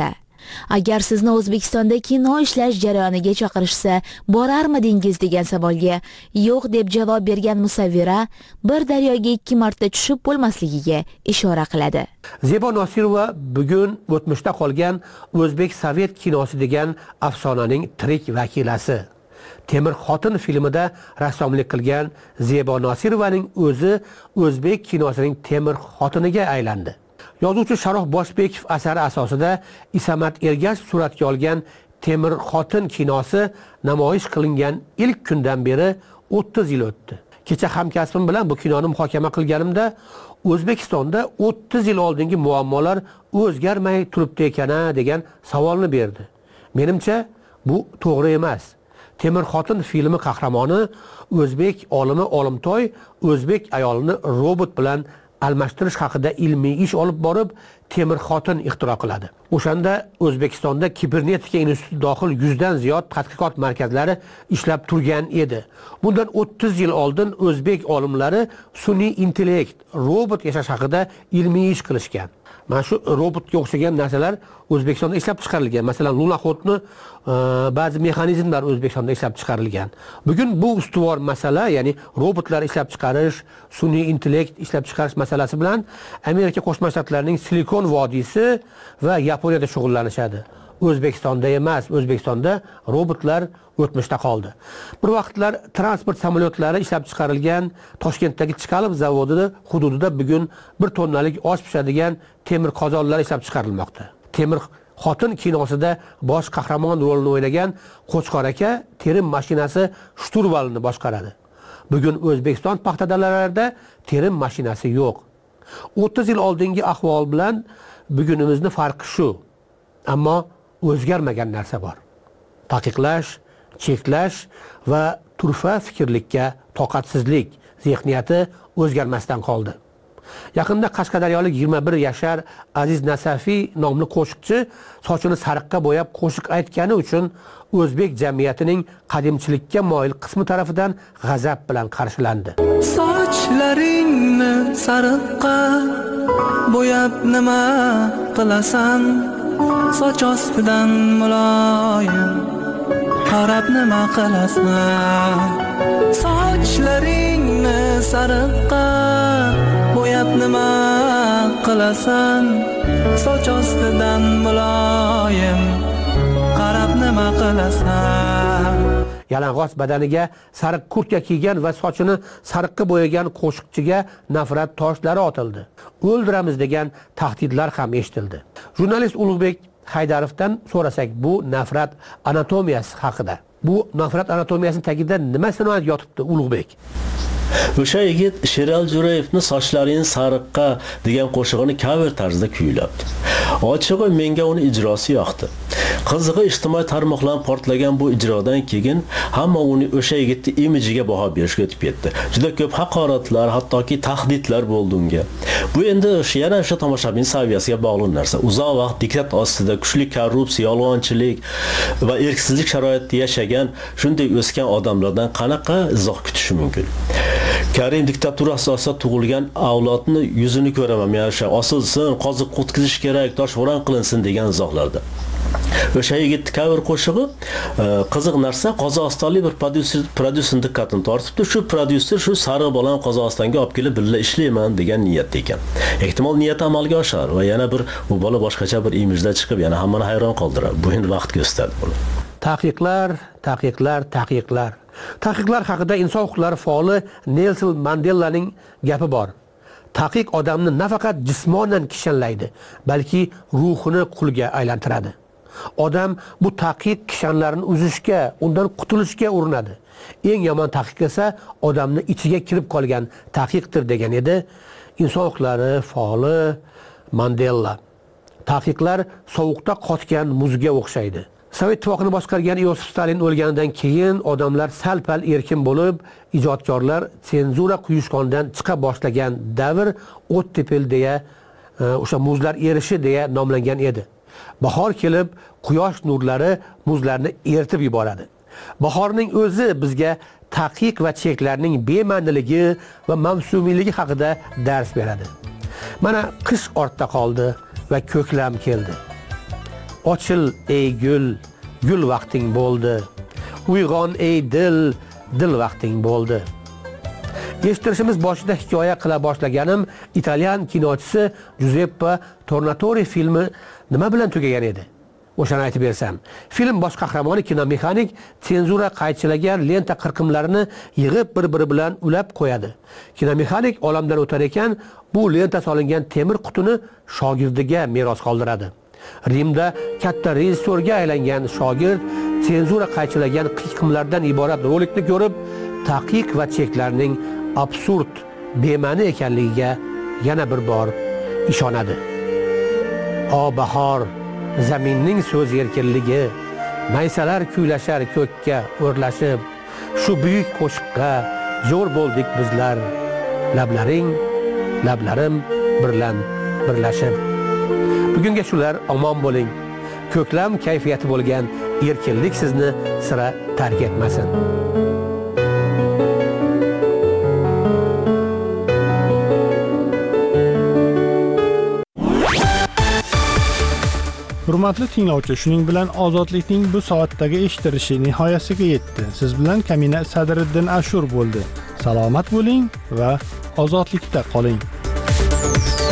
Agar sizni O'zbekistonda kino ishlash jarayoniga chaqirishsa, borarmidingiz degan savolga yo'q deb javob bergan musavvira bir daryoga ikki marta tushib bo'lmasligiga ishora qiladi. Zebo Nosirova bugun o'tmishda qolgan O'zbek Sovet kinosi degan afsonaning tirik vakilasi. Temir xotin filmida rassomlik qilgan Zebo Nosirovaning o'zi O'zbek kinosining Temir xotiniga aylandi. Yozuvchi Sharof Boshbekov asari asosida Isamat Ergashev suratga olgan Temir xotin kinosi namoyish qilingan ilk kundan beri o'ttiz yil o'tdi. Kecha hamkasbim bilan bu kinoni muhokama qilganimda O'zbekistonda o'ttiz yil oldingi muammolar o'zgarmay turibdi ekana degan savolni berdi. Menimcha bu to'g'ri emas. Temir xotin filmi qahramoni O'zbek olimi Olimtoy o'zbek ayolini robot bilan almashtirish haqida ilmiy ish olib borib, Temir xotin ixtiro qiladi. O'shanda O'zbekistonda kibernetika instituti dohil yuzdan ziyod tadqiqot markazlari ishlab turgan edi. Bundan o'ttiz yil oldin o'zbek olimlari sun'iy intellekt, robot yashash haqida ilmiy ish qilishgan. Mana shu robotga o'xshagan narsalar O'zbekistonda ishlab chiqarilgan. Masalan, lunoxodni ba'zi mexanizmlar O'zbekistonda ishlab chiqarilgan. Bugun bu ustuvor masala, ya'ni robotlar ishlab chiqarish, sun'iy intellekt ishlab chiqarish masalasi bilan Amerika Qo'shma Shtatlarining Silikon vodiysi va Yaponiyada shug'ullanishadi. O'zbekistonda emas, O'zbekistonda robotlar o'tmishda qoldi. Bir vaqtlar transport samolyotlari ishlab chiqarilgan Toshkentdagi Chkalov zavodida hududida bugun bir tonnalik osh pishadigan temir qozonlar ishlab chiqarilmoqda. Temir xotin kinosida bosh qahramon rolini o'ynagan Qo'chqor aka terim mashinasi shturvalini boshqaradi. Bugun O'zbekiston paxta dalalarida terim mashinasi yo'q. o'ttiz yil oldingi ahvol bilan bugunimizni farqi shu. Ammo o'zgarmagan narsa bor. Taqiqlash, cheklash va turfa fikrlikka toqatsizlik zehniyati o'zgarmasdan qoldi. Yaqinda Qashqadaryolik yigirma bir yashar Aziz Nasafiy nomli qo'shiqchi sochini sariqqa bo'yab qo'shiq aytgani uchun o'zbek jamiyatining qadimchilikka moyil qismi tarafidan g'azab bilan qarshilandi. Sochlaringni sariqqa bo'yab nima qilasan? Soch ostidan muloyim qarab nima qilasan? Sochlaringni sariqqa bo'yab nima qilasan? Soch ostidan muloyim qarab nima qilasan? Yalang'och badaniga sariq kurtka kiygan va sochini sariqqa bo'yagan qo'shiqchiga nafrat toshlari otildi. O'ldiramiz degan tahdidlar ham eshitildi. Jurnalist Ulug'bek Haydarovdan so'rasak bu nafrat anatomiyasi haqida. Bu nafrat anatomiyasining tagida nima sinoat yotibdi Ulug'bek? O'sha yigit Sherali Jo'rayevni sochlaring sariqqa degan qo'shig'ini cover tarzida kuylabdi. Ochig'i menga uni ijrosi yoqdi. Qizig'i ijtimoiy tarmoqlar portlagan bu ijrodan keyin hamma uni o'sha yigitning imajiga baho berishga o'tib ketdi. Juda ko'p haqoratlar, hattoki tahdidlar bo'ldi unga. Bu endi yana o'sha tomoshabin saviyasiga bog'liq narsa. Uzoq vaqt diktat ostida kuchli korrupsiya, yolg'onchilik va erksizlik sharoitida yashagan, shunday o'sgan odamlardan qanaqa izoh kutish mumkin? Karim diktaturasi asosida tug'ilgan avlodni yuzini ko'raman, men o'sha osilsin, qoziq qutqizish kerak, toshbo'ron qilinsin degan izohlarda. O'sha yigit cover qo'shig'i qiziq narsa, Qozog'istonlik bir prodyuser prodyuser diqqatini tortibdi. Shu prodyuser shu sariq bolani Qozog'istonga olib kelib birga ishlayman degan niyatda ekan. Ehtimol niyat amalga oshar va yana bir bu bola boshqacha bir imijda chiqib, yana hammani hayron qoldiradi. Bu endi vaqt ko'rsatadi buni. Taqiqlar, taqiqlar, taqiqlar. Taqiqlar haqida inson huquqlari faoli Nelson Mandelaning gapi bor. Taqiq odamni nafaqat jismonan kishanlaydi, balki ruhini qulga aylantiradi. Odam bu taqiq kishanlarini uzishga, undan qutulishga urinadi. Eng yomon taqiq esa odamni ichiga kirib qolgan taqiqdir degan edi inson huquqlari faoli Mandela. Taqiqlar sovuqda qotgan muzga o'xshaydi. Sovet ittifoqini boshqargan Iosif Stalin o'lganidan keyin odamlar sal-pal erkin bo'lib, ijodkorlar senzura quyushqondan chiqa boshlagan davr ottepel deya, o'sha muzlar erishi deya nomlangan edi. Bahor kelib, quyosh nurlari muzlarni eritib yuboradi. Bahorning o'zi bizga taqiq va cheklarning bema'niligi va mavsumiyligi haqida dars beradi. Mana qish ortda qoldi va ko'klam keldi. ochil ey gul, gul vaqting bo'ldi. Uyg'on ey dil, dil vaqting bo'ldi. Eshittirishimiz boshida hikoya qila boshlaganim italyan kinochisi Giuseppe Tornatore filmi nima bilan tugagan edi? O'shani aytib bersam, film bosh qahramoni kinomexanik senzura qaychilagan lenta qirqimlarini yig'ib bir-biri bilan ulab qo'yadi. Kinomexanik olamdan o'tar ekan, bu lenta solingan temir qutini shogirdiga meros qoldiradi. Rimda katta rejissyorga aylangan shogird senzura qaychilagan qiyqimlardan iborat rolikni ko'rib, taqiq va cheklarning absurd, bema'ni ekanligiga yana bir bor ishonadi. O bahor, zaminning so'z erkinligi, maysalar kuylashar ko'kka o'rlashib, shu buyuk qo'shiqqa jo'r bo'ldik bizlar, lablaring, lablarim birlan birlashib. Bugunga shular, omon bo'ling. Ko'klam kayfiyati bo'lgan erkinlik sizni sira tark etmasin. Hurmatli tinglovchi, shuning bilan ozodlikning bu soatdagi eshittirishi nihoyasiga yetdi. Siz bilan Kamina Sadriddin Ashur bo'ldi. Salomat bo'ling va ozodlikda qoling.